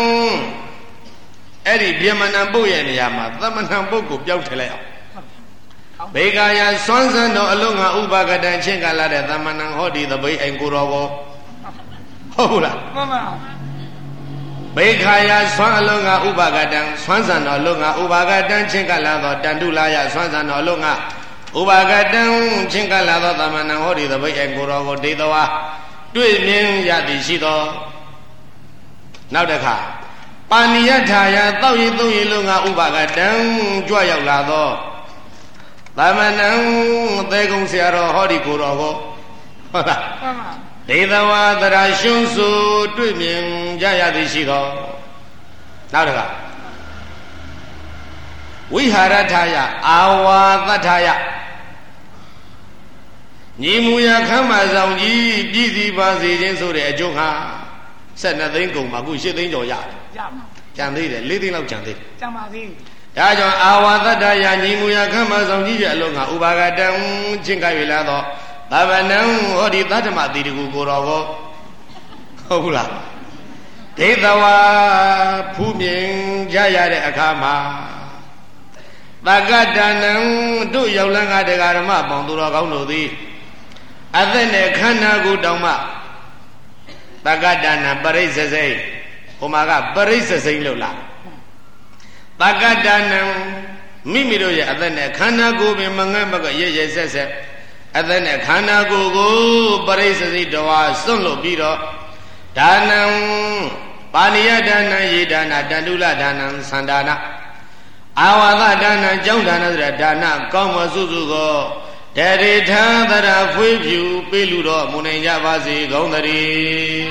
အဲ့ဒီပြေမနံပုတ်ရဲ့နေရာမှာသမဏံပုတ်ကိုပြောက်ထည့်လိုက်အောင်ဘေကာယဆွမ်းစံတော်အလုံးငါဥပါကတံချင်းကလာတဲ့သမဏံဟောဒီသပိတ်အိမ်ကိုတော်ဘောဟုတ်လားမှန်ပါဘေခာယဆွမ်းအလုံးငါဥပါကတံဆွမ်းစံတော်အလုံးငါဥပါကတံချင်းကလာသောတန်တုလာယဆွမ်းစံတော်အလုံးငါဥပါကတံချင်းကလာသောသမဏံဟောဒီသပိတ်အိမ်ကိုတော်ကိုဒေသဝါတွေ့မြင်ရသည်ရှိသောနောက်တစ်ခါပါဏိယထာယတောက်ရည်သုံးရည်လုံးငါဥပါကတံကြွရောက်လာသောသမဏံသေကုံဆရာတော်ဟောဒီကိုတော်ကိုဟုတ်လားမှန်ပါဒေသဝါတရာရှုံးစုတွေ့မြင်ကြရသည်ရှိသောနောက်တစ်ခါဝိဟာရထာယအာဝါသတ္ထာယညီမူရခမ်းမဆောင်ကြီးပြည်စည်းပါစေခြင်းဆိုတဲ့အကျိုးဟာဆက်နှစ်သိန်းကုန်မှာအခုရှစ်သိန်းကျော်ရတယ်ရပါကျန်သေးတယ်လေးသိန်းလောက်ကျန်သေးတယ်ကျန်ပါသေးဒါကြောင့်အာဝါသတ္ထာယညီမူရခမ်းမဆောင်ကြီးရဲ့အလုံးကဥပါကတံချင်းကပ်၍လာသောသဗ္ဗနံဟောဒီသတ္တမတိတကူကိုတော်ကိုဟုတ်ဘူးလားဒေသဝါဖူးမြင်ကြရတဲ့အခါမှာတက္ကတနံတို့ရောက်လန်းကတရားဓမ္မပေါင်းသူတော်ကောင်းတို့သည်အသက်နဲ့ခန္ဓာကိုယ်တောင်မှတက္ကတနံပရိစ္ဆေစိဟိုမှာကပရိစ္ဆေစိလို့လားတက္ကတနံမိမိတို့ရဲ့အသက်နဲ့ခန္ဓာကိုယ်ပင်မငတ်မကရရဆက်ဆက်အသက်နဲ့ခန္ဓာကိုယ်ကိုပရိစ္ဆေစိတော်ဟာစွန့်လို့ပြီးတော့ဒါနံပါဏိယဒါနံယေဒါနတန္တုလဒါနံသန္တာနာအာဝါဒဒါနံကြောင့်ဒါနဆိုတဲ့ဒါနကောင်းမစုစုကိုတရေထံသရဖွေးဖြူပေးလူတော်မူနိုင်ကြပါစေကောင်းတည်း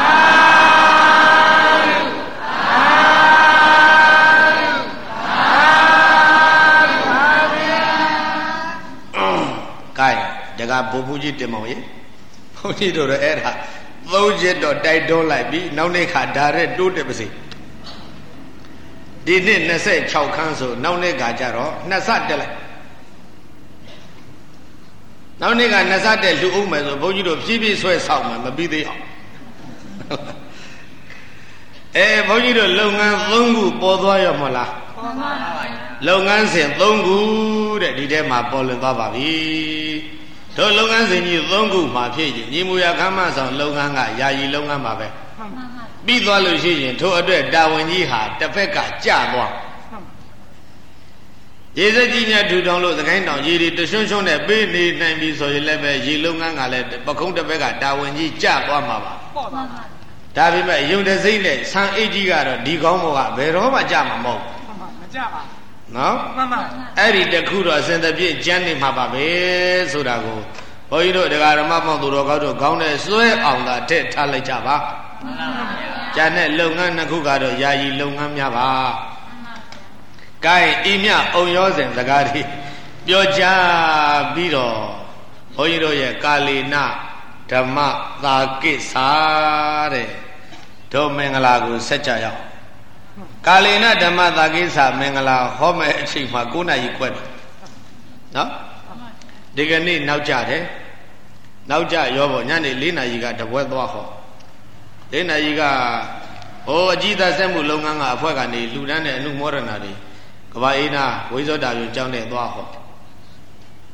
ကဲတကဘိုးဘူးကြီးတင်မောင်ရေဘုန်းကြီးတို့တော့အဲ့ဒါသုံးချက်တော့တိုက်တွန်းလိုက်ပြီနောက်နေ့ခါဒါရက်တိုးတက်ပါစေဒီနှစ်နှစ်ဆ၆ခန်းဆိုနောက်နေ့ကကြတော့နှစ်ဆတက်လိုက်နောက်နေ့ကနှစ်ဆတက်လူအောင်မယ်ဆိုဘုန်းကြီးတို့ဖြည်းဖြည်းဆွဲဆောင်မယ်မပြီးသေးအောင်အဲဘုန်းကြီးတို့လုပ်ငန်းသုံးခုပေါ်သွားရမလားပေါ်ပါပါလုပ်ငန်းစဉ်သုံးခုတဲ့ဒီထဲမှာပေါ်လွင်သွားပါပြီတို့လုပ်ငန်းစဉ်ကြီးသုံးခုမှာဖြစ်ရင်ညီမူရခမ်းမဆောင်လုပ်ငန်းကယာယီလုပ်ငန်းပါပဲပြီးသွားလို့ရှိရင်ထို့အတွက်တာဝန်ကြီးဟာတစ်ဖက်ကကျသွားရေစက်ကြီးများထူထောင်လို့သခိုင်းတောင်ရေတွေတရွှွန်းရွှွန်းနဲ့ပေးနေနိုင်ပြီဆိုရင်လည်းပဲရေလုပ်ငန်းကလည်းပခုံးတစ်ဖက်ကတာဝန်ကြီးကျသွားမှာပါပေါ့ပါဒါပေမဲ့ယုံတဲ့စိတ်နဲ့ဆံအိတ်ကြီးကတော့ဒီကောင်းဘောကဘယ်တော့မှကြမှာမဟုတ်မကြပါနော်မှန်ပါအဲ့ဒီတခုတော့အစဉ်တပြည့်ကျမ်းနေမှာပါပဲဆိုတာကိုဘုန်းကြီးတို့တရားဓမ္မပေါင်းသူတော်ကောင်းတို့ခေါင်းနဲ့စွဲအောင်သာထည့်ထားလိုက်ကြပါမှန်ပါဗျာကျန်တဲ့လုပ်ငန်းနှစ်ခုကတော့ယာယီလုပ်ငန်းများပါကဲဤမြအုံရောစဉ်စကားတွေပြောကြပြီးတော့ဘုန်းကြီးတို့ရဲ့ကာလေနဓမ္မသာကိစ္ဆာတဲ့တို့မင်္ဂလာကိုဆက်ကြရအောင်ကာလေနဓမ္မသာကိစ္ဆာမင်္ဂလာဟောမဲ့အချိန်မှာ၉နာရီခွဲတယ်နော်ဒီကနေ့နောက်ကြတယ်နောက်ကြရောပေါ့ညနေ၄နာရီကတပွဲသွားဟော၄နာရီကဟိုအကြီးသားစက်မှုလုပ်ငန်းကအဖွဲကနေလူတန်းတဲ့အနုမောဒနာတွေကဘာအိနာဝိဇောတာပြုကျောင်းတဲ့သွားဟော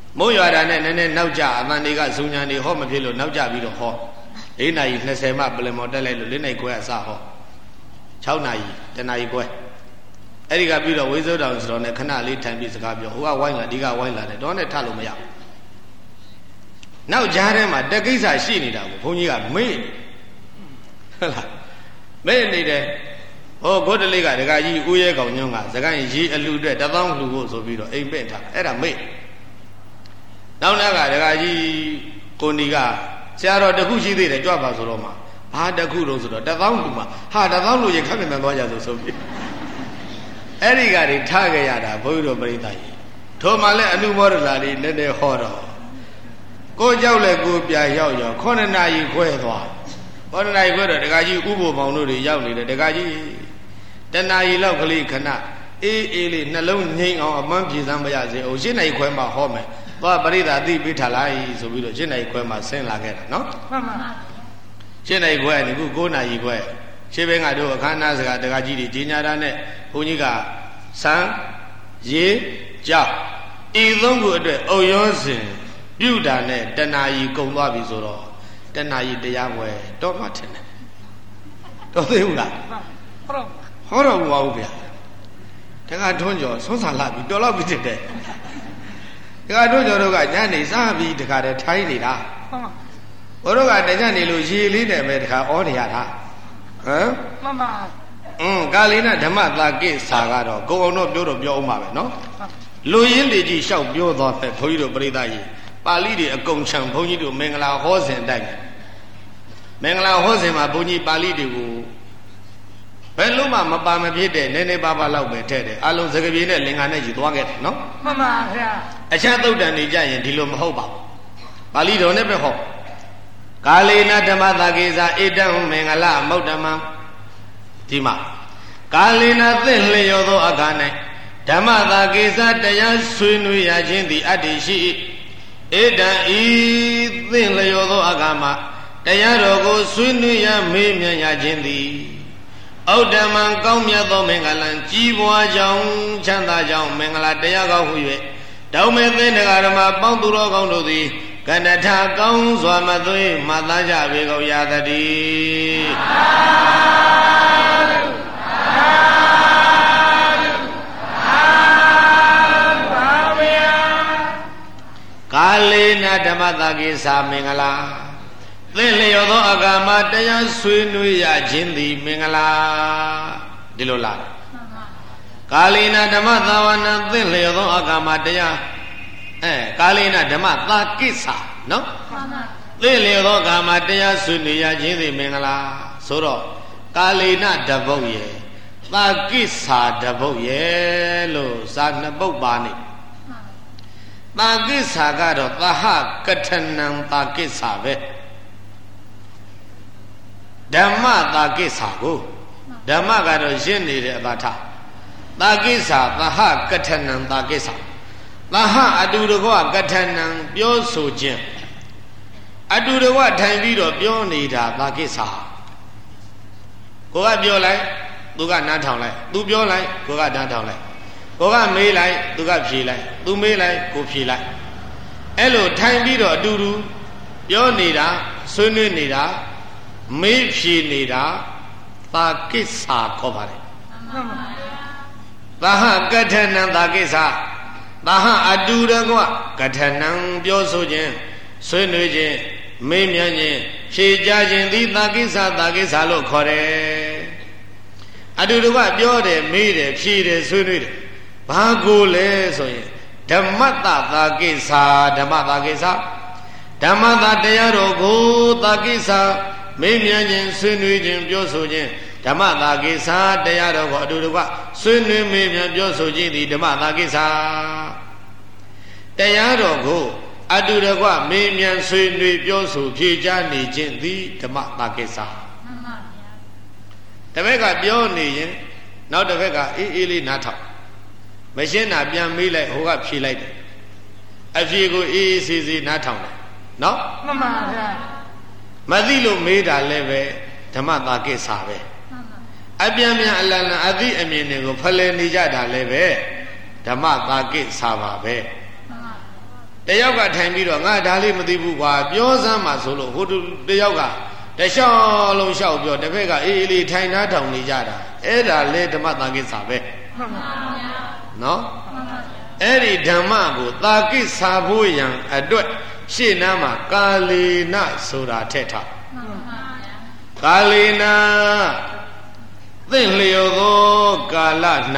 မိုးရွာတာနဲ့နည်းနည်းနောက်ကျအတန်တွေကဇုံညာနေဟောမဖြစ်လို့နောက်ကျပြီးတော့ဟော၄နာရီ၂၀မှပလင်မော်တက်လိုက်လို့၄နာရီခွဲအစဟော၆နာရီတနာရီခွဲအဲ့ဒီကပြီးတော့ဝိသုဒ္ဓအောင်ဆိုတော့ねခဏလေးထိုင်ပြီးစကားပြောဟိုကဝိုင်းလာဒီကဝိုင်းလာတယ်တော့နဲ့ထလို့မရဘူးနောက်ကြားထဲမှာတက်ကိစ္စရှိနေတာကိုဘုန်းကြီးကမေ့ဟုတ်လားမေ့နေတယ်ဟောဂုတ်တလေးကဒကာကြီးဦးရဲကောင်ညွန့်ကစကိုင်းရေအလူအတွက်တသောင်းလှူဖို့ဆိုပြီးတော့အိမ်ပင့်ထားအဲ့ဒါမေ့နောက်နောက်ကဒကာကြီးကိုနီကဆရာတော်တခုရှိသေးတယ်ကြွပါဆိုတော့မှာဘာတခုလို့ဆိုတော့တသောင်းလှူမှာဟာတသောင်းလှူရင်ခက်မြန်မြန်သွားကြဆိုဆိုပြီးအဲ့ဒီကတွေထားခဲ့ရတာဘုန်းကြီးတို့ပြိဿကြီးထိုမှလည်းအနုမောဒလာလေးနည်းနည်းဟောတော့ကိုကြောက်လဲကိုပြရောက်ရောက်ခုနှစ်နာရီခွဲသွားခုနှစ်နာရီခွဲတော့ဒကာကြီးဥပ္ပမောင်တို့တွေရောက်နေတယ်ဒကာကြီးတနာရီလောက်ကလေးခဏအေးအေးလေးနှလုံးငြိမ်အောင်အမှန်ပြေစမ်းမရစေအောင်ရှင်းနိုင်ခွဲမှဟောမယ်သွားပရိသတ်သိပေးထားလိုက်ဆိုပြီးတော့ရှင်းနိုင်ခွဲမှဆင်းလာခဲ့တာနော်မှန်ပါရှင်းနိုင်ခွဲဒီခု၉နာရီခွဲရှင်းဘင်းကတို့အခမ်းအနားစကားဒကာကြီးတွေကြီးညာတာနဲ့ဘုန်းကြီးကစံရေကြောက်ဤသုံးခုအတွက်အုံရောစဉ်ပြုတာနဲ့တဏှာကြီးကုံသွားပြီဆိုတော့တဏှာကြီးတရားပွဲတော့မှထင်တယ်တော်သေးဘူးလားဟောတော့ဟောတော့မဟုတ်ဗျာတခါထွန်းကျော်ဆွမ်းစာလာပြီတော်တော့ပြီတဲ့တခါထွန်းကျော်တို့ကညနေစားပြီးတခါတည်းထိုင်းနေတာဘိုးတို့ကတညနေလို့ရေလေးနဲ့ပဲတခါဩနေရတာဟမ်မှန်ပါအင်းကာလိနဓမ္မသာကိစာကတော့ကိုအောင်တော့ပြောတော့ပြောအောင်ပါပဲနော်လူရင်းတွေကြီးလျှောက်ပြောသွားပဲဘုန်းကြီးတို့ပြိဿကြီးပါဠိတွေအကုန်ချံဘုန်းကြီးတို့မင်္ဂလာဟောစဉ်တိုက်မင်္ဂလာဟောစဉ်မှာဘုန်းကြီးပါဠိတွေကိုဘယ်လို့မှမပါမဖြစ်တဲ့နည်းနည်းပါးပါးလောက်ပဲထည့်တယ်အလုံးစကပြေနဲ့လင်္ကာနဲ့ကြီးသွားခဲ့တယ်နော်မှန်ပါဗျာအချမ်းသုတ်တန်နေကြရင်ဒီလိုမဟုတ်ပါဘူးပါဠိတော်နဲ့ပဲဟောကာလေနဓမ္မသာကိစာဣတံမင်္ဂလမௌတ္တမံဒီမှာကာလေနသင့်လျော်သောအခါ၌ဓမ္မသာကိစာတရားဆွေးနွေးရခြင်းသည်အတ္တိရှိဣတံဤသင့်လျော်သောအခါမှာတရားတော်ကိုဆွေးနွေးရမေးမြန်းရခြင်းသည်ဩတ္တမံကောင်းမြတ်သောမင်္ဂလံကြီးပွားကြောင်းချမ်းသာကြောင်းမင်္ဂလာတရားကောင်းဟု၍တောင်းမေသင်္ဃာရမပေါင်းသူတော်ကောင်းတို့သည်ကဏ္ဍထကောင်းစွာမသွေးမှတ်သားကြပေကုန်ရသတည်းကာလေနဓမ္မသာကိစာမင်္ဂလာသင်လျော်သောအခါမှာတရားဆွေးနွေးရခြင်းသည်မင်္ဂလာဒီလိုလားကာလေနဓမ္မသာဝနာသင်လျော်သောအခါမှာတရားအဲကာလေနဓမ္မသာကိစာနော်သင်လျော်သောအခါမှာတရားဆွေးနွေးရခြင်းသည်မင်္ဂလာဆိုတော့ကာလေနတပုတ်ရဲ့သာကိစာတပုတ်ရဲ့လို့စာနှစ်ပုတ်ပါနေသာကိစာကတော့သဟကထဏံသာကိစာပဲဓမ္မသာကိစာကိုဓမ္မကတော့ရှင်းနေတဲ့အဘာထသာကိစာသဟကထဏံသာကိစာသဟအတူတကွကထဏံပြောဆိုခြင်းအတူတကွထိုင်ပြီးတော့ပြောနေတာသာကိစာကိုကပြောလိုက်သူကနားထောင်လိုက်သူပြောလိုက်ကိုကနားထောင်လိုက်ကိုကမေးလိုက်သူကဖြေလိုက်သူမေးလိုက်ကိုဖြေလိုက်အဲ့လိုထိုင်ပြီးတော့အတူတူပြောနေတာဆွေးနွေးနေတာမေးဖြေနေတာသာကိစ္စခေါ်ပါတယ်သာဟကထဏံသာကိစ္စသာဟအတူတကွကထဏံပြောဆိုခြင်းဆွေးနွေးခြင်းမေးမြန်းခြင်းဖြေကြားခြင်းသည်သာကိစ္စသာကိစ္စလို့ခေါ်တယ်အတူတကွပြောတယ်မေးတယ်ဖြေတယ်ဆွေးနွေးတယ်ဘာကိုလဲဆိုရင်ဓမ္မတသာကိစ္စဓမ္မသာကိစ္စဓမ္မသာတရားတော်ကိုသာကိစ္စမေးမြန်းခြင်းဆွေးနွေးခြင်းပြောဆိုခြင်းဓမ္မသာကိစ္စတရားတော်ကိုအတူတကွဆွေးနွေးမေးမြန်းပြောဆိုခြင်းသည်ဓမ္မသာကိစ္စတရားတော်ကိုအတူတကွမေးမြန်းဆွေးနွေးပြောဆိုဖြေကြားနေခြင်းသည်ဓမ္မသာကိစ္စမှန်ပါဗျာတစ်ဘက်ကပြောနေရင်နောက်တစ်ဘက်ကအေးအေးလေးနားထောင်မရှင်းတာပြန်မေးလိုက်ဟိုကဖြေလိုက်တယ်အဖြေကိုအေးအေးဆေးဆေးနားထောင်တယ်နော်မှန်ပါဗျာမသိလို့မေးတာလည်းပဲဓမ္မသာကိစ္စပဲအပြန်ပြန်အလန်လန်အသိအမြင်တွေကိုဖလှယ်နေကြတာလည်းပဲဓမ္မသာကိစ္စပါပဲတယောက်ကထိုင်ပြီးတော့ငါဒါလေးမသိဘူးကွာပြောစမ်းမှာဆိုလို့ဟိုတယောက်ကတလျှောက်လုံးလျှောက်ပြောတစ်ဖက်ကအေးအေးလေးထိုင်သားထောင်နေကြတာအဲ့ဒါလေဓမ္မသံဃိစာပဲမှန်ပါဗျာနော်အဲ့ဒီဓမ္မကိုသာကိစာဖို့ရန်အတွက်ရှေ့နားမှာကာလေနဆိုတာထည့်ထားမှန်ပါဗျာကာလေနသင့်လျော်သောကာလ၌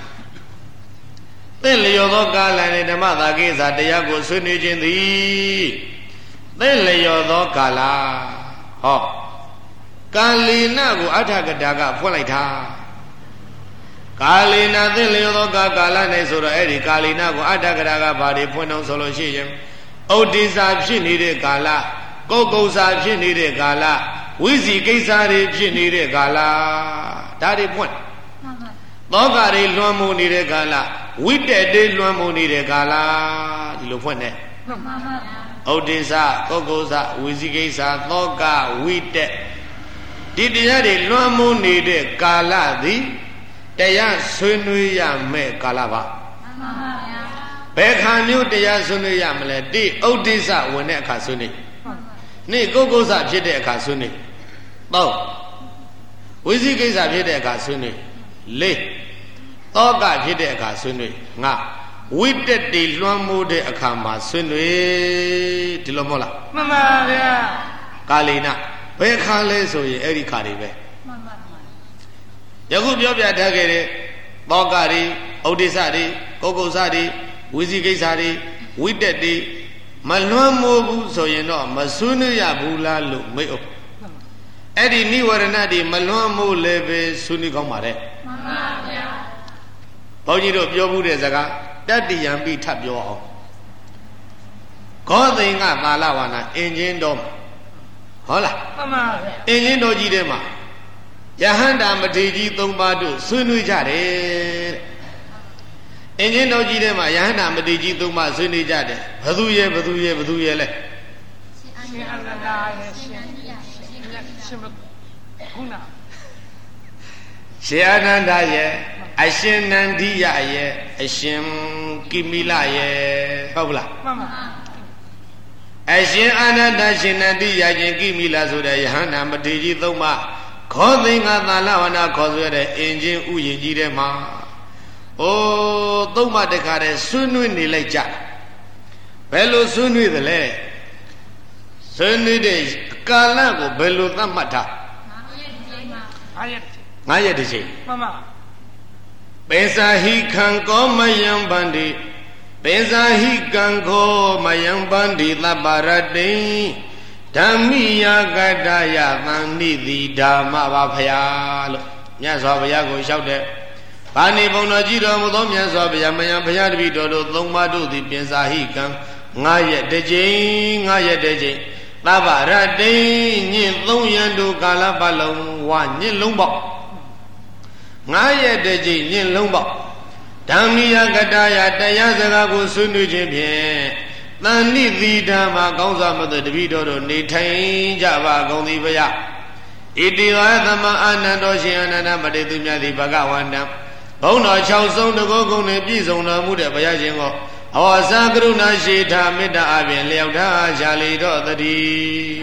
သင့်လျော်သောကာလ၌ဓမ္မသာကိစာတရားကိုဆွေးနွေးခြင်းသည်သင့်လျော်သောကာလဟောကာလေနကိုအဋ္ဌကတာကဖွင့်လိုက်တာကာလေနသင့်လျော်သောကာကာလ၌ဆိုတော့အဲ့ဒီကာလေနကိုအဋ္ဌကတာကဘာတွေဖွင့်အောင်ဆိုလို့ရှိရင်ဩဒိစာဖြစ်နေတဲ့ကာလကုတ်ကုတ်စာဖြစ်နေတဲ့ကာလဝိစီကိစ္စတွေဖြစ်နေတဲ့ကာလဒါတွေဖွင့်သောကတွေလွှမ်းမိုးနေတဲ့ကာလဝိတက်တွေလွှမ်းမိုးနေတဲ့ကာလဒီလိုဖွင့်နေဩဒိစာကုတ်ကုတ်စာဝိစီကိစ္စသောကဝိတက်ဒီတရားတွေလွှမ်းမိုးနေတဲ့ကာလသည်တရားဆွေးနွေးရမယ့်ကာလပါမှန်ပါဗျာဘယ်ခါမျိုးတရားဆွေးနွေးရမလဲတိဩဒိစဝင်တဲ့အခါဆွေးနွေးနေ့ကုတ်ကုတ်စဖြစ်တဲ့အခါဆွေးနွေးတော့ဝိသိကိစ္စဖြစ်တဲ့အခါဆွေးနွေးလေးသောကဖြစ်တဲ့အခါဆွေးနွေးငါဝိတက်တိလွှမ်းမိုးတဲ့အခါမှာဆွေးနွေးဒီလိုမဟုတ်လားမှန်ပါဗျာကာလေနဘယ်ခါလဲဆိုရင်အဲ့ဒီခါတွေပဲမှန်ပါယခုပြောပြထားခဲ့တဲ့သောကတွေဩဒိစတွေကုတ်ကုတ်စတွေဝိသိကိစ္စတွေဝိတက်တွေမလွှမ်းမိုးဘူးဆိုရင်တော့မဆွေးနွေးရဘူးလားလို့မေးအောင်အဲ့ဒီနိဝရဏတွေမလွှမ်းမိုးလည်းပဲဆွေးနွေးကောင်းပါတယ်မှန်ပါဗျာဘုန်းကြီးတို့ပြောမှုတဲ့စကားတတ္တိယံပိထပ်ပြောအောင်ဂောသိင်္ဂသာလဝနာအင်ဂျင်တော်ဟုတ်လားမှန်ပါဗျာအင်ဂျင်တော်ကြီးထဲမှာယဟန္တာမထေရကြီးသုံးပါးတို့ဆွေးနွေးကြတယ်တဲ့အင်ဂျင်တော်ကြီးထဲမှာယဟန္တာမထေရကြီးသုံးပါးဆွေးနွေးကြတယ်ဘသူရဲ့ဘသူရဲ့ဘသူရဲ့လဲရှင်အနန္ဒာရဲ့ရှင်ရှင်ခုနရှင်အနန္ဒာရဲ့အရှင်နန္ဒီယရဲ့အရှင်ကိမိလရဲ့ဟုတ်လားမှန်ပါအရှင်အာနန္ဒရှင်နန္ဒီယရှင်ကိမိလဆိုတဲ့ယဟန္တာမထေရကြီးသုံးပါးခောသိင်္ဂသာလဝနာခေါ်ဆိုရတဲ့အင်ဂျင်ဥယျာဉ်ကြီးထဲမှာအိုးသုံးပါးတခါတည်းဆွေးနွေးနေလိုက်ကြဘယ်လိုဆွေးနွေးသလဲဆွေးနွေးတဲ့ကာလကိုဘယ်လိုသတ်မှတ်ထားငါးရက်ငါးရက်တစ်ချိန်မှန်ပါပေစာဟိခံကောမယံဗန္တိပေစာဟိကံခောမယံဗန္တိသဗ္ဗရတိဓမ္မိယကတ္တယသံနိတိဓမ္မပါဖယာလို့မြတ်စွာဘုရားကိုလျှောက်တဲ့ဗာဏိဘုံတော်ကြည်တော်မူသောမြတ်စွာဘုရားမယံဘုရားတပည့်တော်တို့သုံးပါးတို့သည်ပြင်စာဟိကံငါးရက်တစ်ချိန်ငါးရက်တစ်ချိန်သဗ္ဗရတိညင့်သုံးရန်တို့ကာလပတ်လုံးဝညင့်လုံးပေါက်ငါးရက်တစ်ချိန်ညင့်လုံးပေါက်ဓမ္မိယကတ္တယတရားစကားကိုဆွေးနွေးခြင်းဖြင့်သံနိတိဓမ္မကောင်းစွာမသိတပည့်တော်တို့နေထိုင်ကြပါကုန်သည်ဗျာဣတိဝသမအာနန္ဒောရှင်အာနန္ဒမတေသူမြတ်သည်ဘဂဝန္တံဘုန်းတော်၆ဆုံးတကောကုံနှင့်ပြည့်စုံတော်မူတဲ့ဘုရားရှင်ကိုအဝါစာကရုဏာရှိထာမေတ္တာအပြင်လျောက်ထားရှာလေတော့တည်း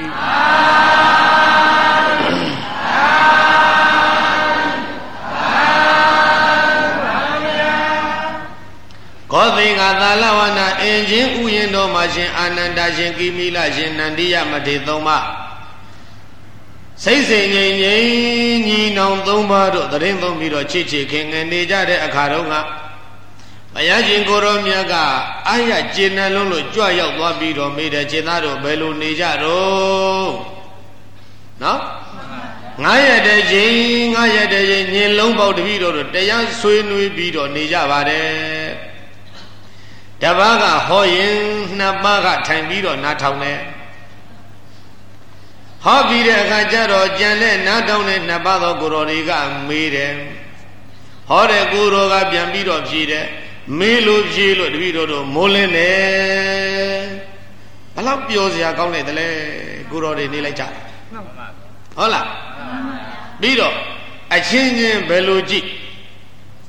ကောသိင်္ဂသာလဝနာအင်ဂျင်ဥယျာဉ်တော်မှာရှင်အာနန္ဒရှင်ကိမိလရှင်နန္ဒီယမထေရသုံးပါးစိတ်စိမ်ငြိမ်ငြိမ်ညီနောင်သုံးပါးတို့တရင်သုံးပြီးတော့ချစ်ချစ်ခင်ခင်နေကြတဲ့အခါတုန်းကဘုရားရှင်ကိုရောမြတ်ကအာရကျေနပ်လုံးလို့ကြွရောက်သွားပြီးတော့မိတဲ့ခြေသားတို့ဘယ်လိုနေကြတော့နော်ငါးရက်တည်းချင်းငါးရက်တည်းချင်းညင်လုံးပေါက်တပည့်တော်တို့တရားဆွေးနွေးပြီးတော့နေကြပါတယ်တပါးကဟောရင်နှစ်ပါးကထိုင်ပြီးတော့နားထောင်တယ်ဟောပြီးတဲ့အခါကျတော့ကြံတဲ့နားထောင်တဲ့နှစ်ပါးသောကိုရောတွေကမေးတယ်ဟောတဲ့ကိုရောကပြန်ပြီးတော့ဖြေတယ်မေးလို့ဖြေလို့တပည့်တော်တို့မိုးလင်းတယ်ဘလောက်ပျော်စရာကောင်းတယ်တလဲကိုရောတွေနေလိုက်ကြဟုတ်လားပြီးတော့အချင်းချင်းဘယ်လိုကြည့်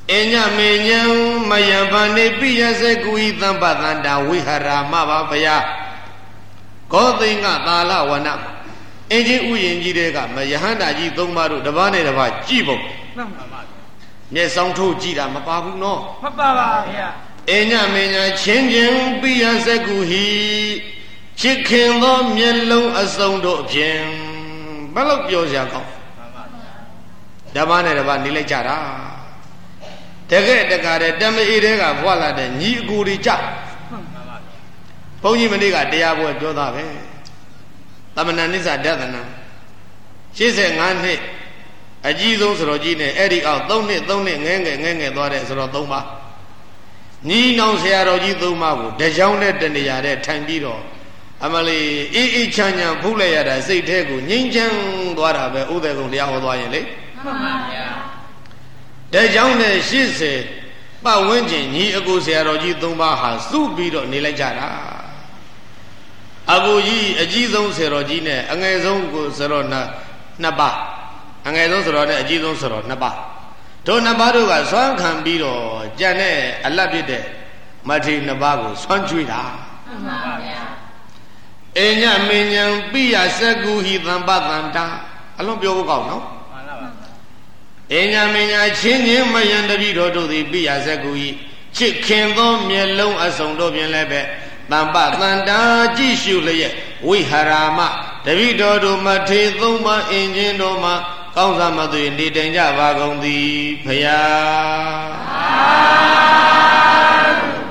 Enya menyang mayabane piyase kui tampa tanda wihara mababaya Kodinga tala wana Enji uyin jirega mayahanda ji tongmaru dabane daba jibo Nye song thu jira mapabu no Mapaba ya Enya menya chenjeng piyase kui Chicken do mielong asong do pien Balok yo siya ko Dabane daba nilai jara Tege tegare dame irega voila de nyi guri cha Bongji mani gaတရားပွဲပြောတာပဲသမဏနိစ္စဒသနာeighty-fiveနှစ်အကြီးဆုံးစတော်ကြီးနဲ့အဲ့ဒီအောက်threeနှစ်threeနှစ်ငဲငယ်ငဲငယ်သွားတဲ့စတော်threeပါးညီနောင်ဆရာတော်ကြီးthreeပါးကိုတကြောင်နဲ့တနေရာတဲ့ထိုင်ပြီးတော့အမလီအေးအေးချမ်းချမ်းဖုတ်လိုက်ရတာစိတ်แท้ကိုငြိမ်းချမ်းသွားတာပဲဥဒေကုံတရားဟောသွားရင်လေမှန်ပါဗျာတကြောင်နဲ့eightyပတ်ဝန်းကျင်ညီအကိုဆရာတော်ကြီးthreeပါးဟာစုပြီးတော့နေလိုက်ကြတာအကိုကြီးအကြီးဆုံးဆရာတော်ကြီးနဲ့အငယ်ဆုံးကိုဆရာတော်နှစ်ပါးအငယ်ဆုံးဆရာတော်နဲ့အကြီးဆုံးဆရာတော်နှစ်ပါးတို့နှစ်ပါးတို့ကဆွမ်းခံပြီးတော့ကြံတဲ့အလတ်ဖြစ်တဲ့မထေရနှစ်ပါးကိုဆွမ်းကျွေးတာမှန်ပါဗျာအညမင်းညာပိယစကုဟိသံပတန္တာအလုံးပြောဖို့ကောင်းနော်မှန်ပါပါအညမင်းညာချင်းချင်းမယံတပိတော်တို့သည်ပိယစကုဟိချစ်ခင်သောမျက်လုံးအစုံတို့ဖြင့်လည်းပဲတမ္ပတန္တာကြည့်ရှုလျက်ဝိဟာရမတပိတော်တို့မထေသုံးပါးအင်ဂျင်တို့မှာကောင်းစားမသွေနေတိုင်ကြပါကုန်သည်ဖယား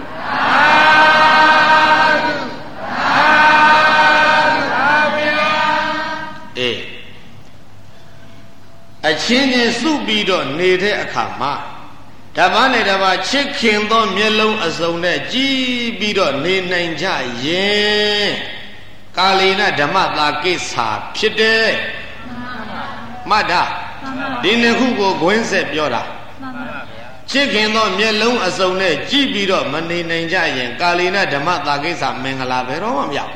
အေးအချင်းချင်းစုပြီးတော့နေတဲ့အခါမှာတပန်းနဲ့တပါချစ်ခင်သောမျက်လုံးအစုံနဲ့ကြည်ပြီးတော့နေနိုင်ကြရင်ကာလီနဓမ္မသာကိစ္စဖြစ်တယ်မှတ်တာဒီနှစ်ခုကိုခွင်းဆက်ပြောတာချစ်ခင်သောမျက်လုံးအစုံနဲ့ကြည်ပြီးတော့မနေနိုင်ကြရင်ကာလီနဓမ္မသာကိစ္စမင်္ဂလာဘယ်တော့မှမရ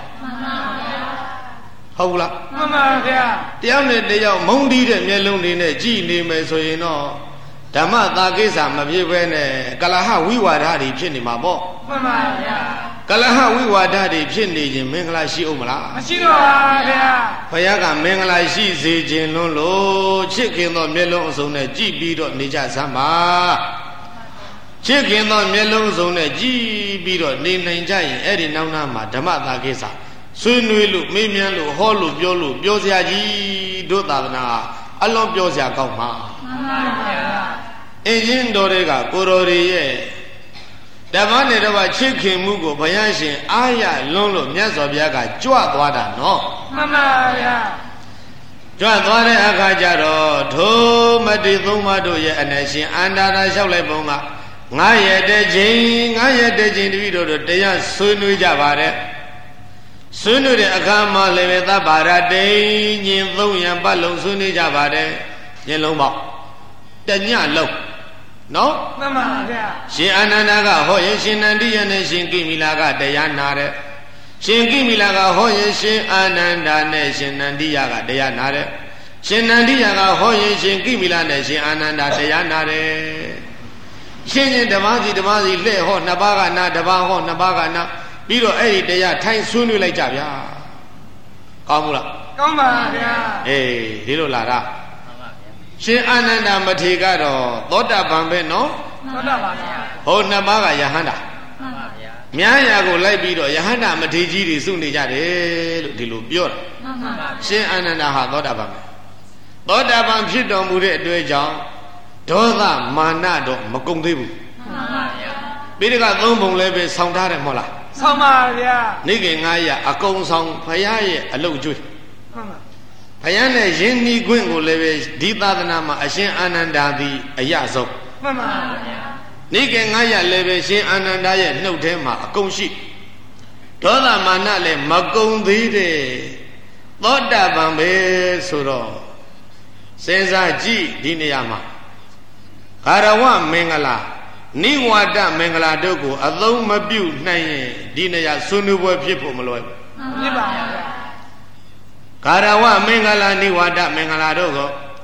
ဘူးဟုတ်လားမှန်ပါဗျာတယောက်နဲ့တယောက်မုန်းတီးတဲ့မျက်လုံးတွေနဲ့ကြည်နေမယ်ဆိုရင်တော့ဓမ္မသာကိစ္စမဖြစ်ဘဲနဲ့ကလဟဝိဝါဒတွေဖြစ်နေမှာပေါ့မှန်ပါဗျာကလဟဝိဝါဒတွေဖြစ်နေရင်မင်္ဂလာရှိအောင်မလားမရှိတော့ပါဗျာဘုရားကမင်္ဂလာရှိစေခြင်းလွန်းလို့ချစ်ခင်သောမျက်လုံးအစုံနဲ့ကြည်ပြီးတော့နေကြစမ်းပါချစ်ခင်သောမျက်လုံးအစုံနဲ့ကြည်ပြီးတော့နေနိုင်ကြရင်အဲ့ဒီနောက်နာမှာဓမ္မသာကိစ္စဆွေးနွေးလို့မေးမြန်းလို့ဟောလို့ပြောလို့ပြောစရာကြီးတို့သာသနာအလွန်ပြောစရာကောင်းမှာမှန်ပါဗျာအင်းရှင်တော်တွေကကိုတော်တွေရဲ့ဓမ္မနဲ့တော့ချစ်ခင်မှုကိုဘုရားရှင်အားရလွန်းလို့မြတ်စွာဘုရားကကြွသွားတာနော်မှန်ပါဗျာကြွသွားတဲ့အခါကျတော့ထိုမတိသုံးပါးတို့ရဲ့အနရှင်အန္တာရာလျှောက်လိုက်ပုံကငါရဲ့တဲ့ချင်းငါရဲ့တဲ့ချင်းတပည့်တော်တို့တရားဆွေးနွေးကြပါတယ်ဆွေးနွေးတဲ့အခါမှာလည်းပဲသဗ္ဗရတိညင်သုံးရံပတ်လုံးဆွေးနွေးကြပါတယ်ညင်လုံးပေါ့တညလုံးနော်မှန်ပါဗျာရှင်အာနန္ဒာကဟောရင်ရှင်နန္ဒိယနဲ့ရှင်ကိမိလာကတရားနာတဲ့ရှင်ကိမိလာကဟောရင်ရှင်အာနန္ဒာနဲ့ရှင်နန္ဒိယကတရားနာတဲ့ရှင်နန္ဒိယကဟောရင်ရှင်ကိမိလာနဲ့ရှင်အာနန္ဒာတရားနာတဲ့ရှင်ရှင်ဓမ္မစီဓမ္မစီလှဲ့ဟောနှစ်ပါးကနာတစ်ပါးဟောနှစ်ပါးကနာပြီးတော့အဲ့ဒီတရားထိုင်ဆွေးနွေးလိုက်ကြဗျာကောင်းဘူးလားကောင်းပါဗျာအေးဒီလိုလာတာရှင်အာနန္ဒာမထေရကတော့သောတာပန်ပဲနော်သောတာပန်ဗျာဟိုနှစ်ပါးကယဟန္တာမှန်ပါဗျာမြားရာကိုလိုက်ပြီးတော့ယဟန္တာမထေရကြီးတွေစုနေကြတယ်လို့ဒီလိုပြောတာမှန်ပါဗျာရှင်အာနန္ဒာဟာသောတာပန်ပဲသောတာပန်ဖြစ်တော်မူတဲ့အတွက်ကြောင့်ဒေါသမာနတော့မကုန်သေးဘူးမှန်ပါဗျာပြီးတော့သုံးပုံလည်းပဲဆောင်းထားတယ်မဟုတ်လားဆောင်းပါဗျာနေကငါးရအကုန်ဆောင်ဘုရားရဲ့အလုတ်ကျွေးမှန်ပါဘုရားနဲ့ယဉ်ဤခွင့်ကိုလည်းပဲဒီသာသနာမှာအရှင်အာနန္ဒာသည်အရဆုံးမှန်ပါဗျာနေကငါးရလည်းပဲရှင်အာနန္ဒာရဲ့နှုတ်ထဲမှာအကုန်ရှိဒေါသမာနလည်းမကုန်သေးတဲ့သောတာပန်ပဲဆိုတော့စဉ်းစားကြည့်ဒီနေရာမှာကာရဝမင်္ဂလာနိဝါဒမင်္ဂလာတို့ကိုအသုံးမပြုနိုင်ရင်ဒီနေရာဆွေးနွေးပွဲဖြစ်ဖို့မလွယ်ဘူးဖြစ်ပါဗျာကာရဝမင်္ဂလာနိဝါဒမင်္ဂလာတို့ကို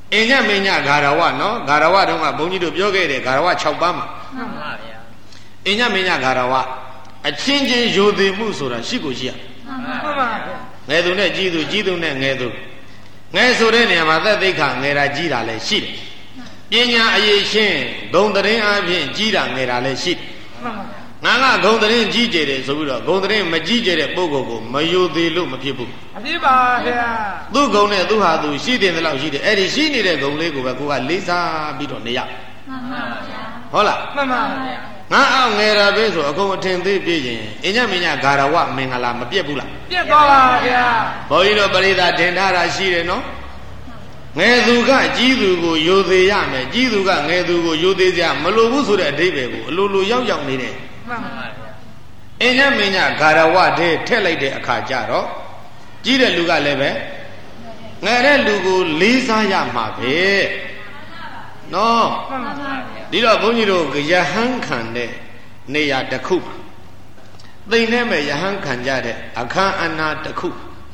အင်းညမင်းညဂါရဝနော်ဂါရဝတုန်းကဘုန်းကြီးတို့ပြောခဲ့တယ်ဂါရဝ၆ပါးမှာမှန်ပါဗျာအင်းညမင်းညဂါရဝအချင်းချင်းယိုသေးမှုဆိုတာရှိကိုရှိရမှန်ပါဗျာငယ်သူနဲ့ကြီးသူကြီးသူနဲ့ငယ်သူငယ်ဆိုတဲ့နေရာမှာသက်သိက္ခာငယ်တာကြီးတာလည်းရှိတယ်ပညာအရေးရှင်းဂုံတရင်အပြင်ကြီးတာငယ်တာလည်းရှိတယ်မှန်ပါငါကဂုံတရင်ကြီးကျယ်တယ်ဆိုပြီးတော့ဂုံတရင်မကြီးကျယ်တဲ့ပုဂ္ဂိုလ်ကိုမယိုသေးလို့မဖြစ်ဘူးမဖြစ်ပါဗျာသူ့ဂုံနဲ့သူ့ဟာသူရှိတယ်လို့ရှိတယ်အဲ့ဒီရှိနေတဲ့ဂုံလေးကိုပဲကိုကလေးစားပြီးတော့နေရမှန်ပါဗျာဟုတ်လားမှန်ပါဗျာငါအောင်ငယ်တာပဲဆိုအကုန်အထင်သေးပြည့်ရင်အညမညဂါရဝမင်္ဂလာမပြတ်ဘူးလားပြတ်သွားပါဗျာဘုန်းကြီးတို့ပရိသတ်တင်ထားတာရှိတယ်နော်ငယ်သူကကြီးသူကိုယိုသေးရမယ်ကြီးသူကငယ်သူကိုယိုသေးစရာမလိုဘူးဆိုတဲ့အဓိပ္ပာယ်ကိုအလိုလိုရောက်ရောက်နေတယ်မှန်ပါဗျာအညမညဂါရဝတဲ့ထက်လိုက်တဲ့အခါကျတော့ကြီးတဲ့လူကလည်းပဲငယ်တဲ့လူကိုလေးစားရမှာပဲနော်မှန်ပါဗျာဒီတော့ဘုန်းကြီးတို့ယဟန်ခံတဲ့နေရာတစ်ခုသိနေမဲ့ယဟန်ခံကြတဲ့အခမ်းအနားတစ်ခု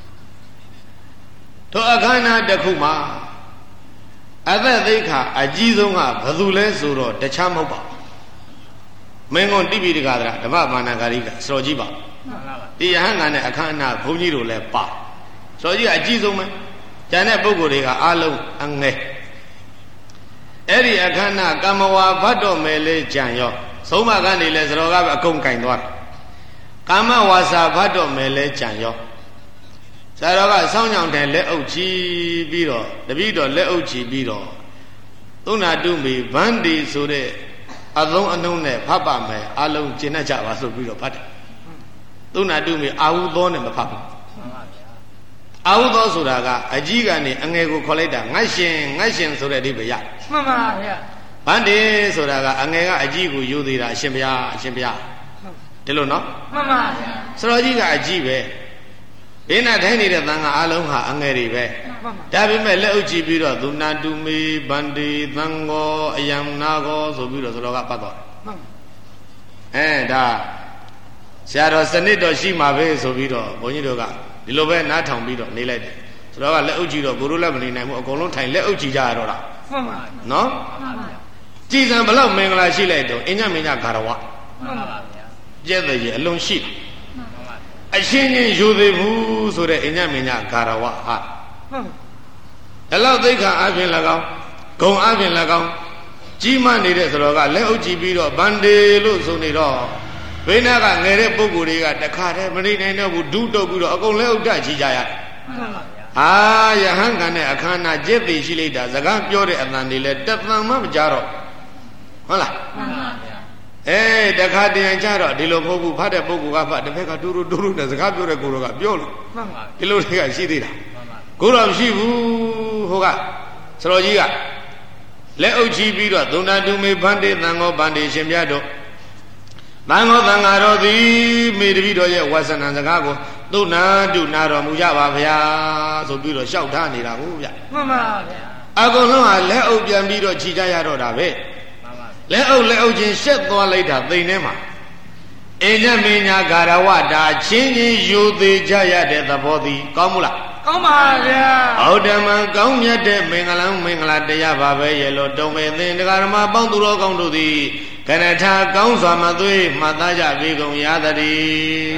တို့အခမ်းအနားတစ်ခုမှာအသက်သိက္ခာအကြီးဆုံးကဘယ်သူလဲဆိုတော့တခြားမဟုတ်ပါမင်းကုန်တိပိဋကသရဓမ္မမာနဂါရိကစောကြီးပါဒီယဟန်ခံတဲ့အခမ်းအနားဘုန်းကြီးတို့လည်းပါစောကြီးကအကြီးဆုံးပဲကျန်တဲ့ပုဂ္ဂိုလ်တွေကအားလုံးအငယ်အဲ့ဒီအခမ်းအနားကမ္မဝါဘတ်တော်မယ်လေးကြံရောသုံးမကနေလဲစတော်ကပဲအကုန်ကင်သွားကာမဝါစာဘတ်တော်မယ်လေးကြံရောဆရာတော်ကဆောင်းညောင်တယ်လက်အုပ်ချီပြီးတော့တပည့်တော်လက်အုပ်ချီပြီးတော့သုဏတုမေဗန္ဒီဆိုတဲ့အလုံးအနှုံးနဲ့ဖတ်ပါမယ်အလုံးကျင့်တတ်ကြပါဆိုပြီးတော့ဖတ်တယ်သုဏတုမေအာဟုသောနဲ့မဖတ်ဘူးအာဟုသောဆိုတာကအကြီးကနေအငယ်ကိုခေါ်လိုက်တာငတ်ရှင်ငတ်ရှင်ဆိုတဲ့အဓိပ္ပာယ်ရမှန်ပါဗျာဗန္ဒီဆိုတာကအငယ်ကအကြီးကိုယူသေးတာအရှင်ဘုရားအရှင်ဘုရားဒီလိုနော်မှန်ပါဗျာစတော်ကြီးကအကြီးပဲဘေးနာထိုင်နေတဲ့သံဃာအလုံးဟာအငယ်တွေပဲဒါပေမဲ့လက်အုပ်ကြည့်ပြီးတော့သုဏတုမေဗန္ဒီသံဃောအယံနာဃောဆိုပြီးတော့စတော်ကပတ်သွားအဲဒါဆရာတော်စနစ်တော်ရှိမှာပဲဆိုပြီးတော့ဘုန်းကြီးတို့ကဒီလိုပဲနားထောင်ပြီးတော့နေလိုက်တယ်ဆိုတော့ကလက်အုပ်ကြည့်တော့ကိုရိုးလည်းမနေနိုင်ဘူးအကုန်လုံးထိုင်လက်အုပ်ကြည့်ကြရတော့တာမှန်ပါနော်ကြည်စံဘလောက်မင်္ဂလာရှိလိုက်တော့အညမင်းညဂါရဝမှန်ပါဗျာကျက်တဲ့ကြီးအလုံးရှိအရှင်းချင်းယူသေးဘူးဆိုတဲ့အညမင်းညဂါရဝဟာအဲ့လောက်သိက္ခာအပြင်၎င်းဂုံအပြင်၎င်းကြီးမနေတဲ့ဆိုတော့ကလက်အုပ်ကြည့်ပြီးတော့ဗန္ဒေလို့ဆိုနေတော့ဘိနာကငယ်တဲ့ပုဂ္ဂိုလ်တွေကတခါတည်းမနေနိုင်တော့ဘူးဒုတုတ်ပြီးတော့အကုန်လက်ဥဒ္ဒချီကြရတယ်မှန်ပါဗျာဟာယဟန်ကန်တဲ့အခမ်းအနားကျက်သိရှိလိုက်တာစကားပြောတဲ့အတန်တွေလည်းတသံမှမကြတော့ဟုတ်လားမှန်ပါဗျာအေးတခါတည်းကြတော့ဒီလိုမဟုတ်ဘူးဖတ်တဲ့ပုဂ္ဂိုလ်ကဖတ်တစ်ဖက်ကတူတူတူတူနဲ့စကားပြောတဲ့ကိုယ်တော်ကပြောလို့မှန်ပါဒီလိုတွေကရှိသေးတာမှန်ပါကိုယ်တော်မရှိဘူးဟိုကစတော်ကြီးကလက်အုပ်ချီပြီးတော့သုဏတုမေဗန္တိသံဃောဗန္တိရှင်မြတ်တို့သံဃောသံဃာတော်သည်မေတ္တိတော်ရဲ့ဝါစနာစကားကိုသုဏတုနာတော်မူကြပါဗျာဆိုပြီးတော့လျှောက်ထားနေတာကိုဗျမှန်ပါဗျာအကုန်လုံးဟာလက်အုပ်ပြန်ပြီးတော့ခြိကြရတော့တာပဲမှန်ပါလက်အုပ်လက်အုပ်ချင်းရှက်သွားလိုက်တာသိနေမှာအညမင်းညာဂါရဝတာချင်းချင်းယူသေးကြရတဲ့သဘောသည်ကောင်းမလားကောင်းပါဗျာဩဓမ္မကောင်းမြတ်တဲ့မင်္ဂလာမင်္ဂလာတရားပါပဲရဲ့လို့တုံမေသင်တရားဓမ္မပေါင်းသူတော်ကောင်းတို့သည်ကရထာကောင်းစွာမသွေးမှတ်သားကြပြီကုန်ရသတည်း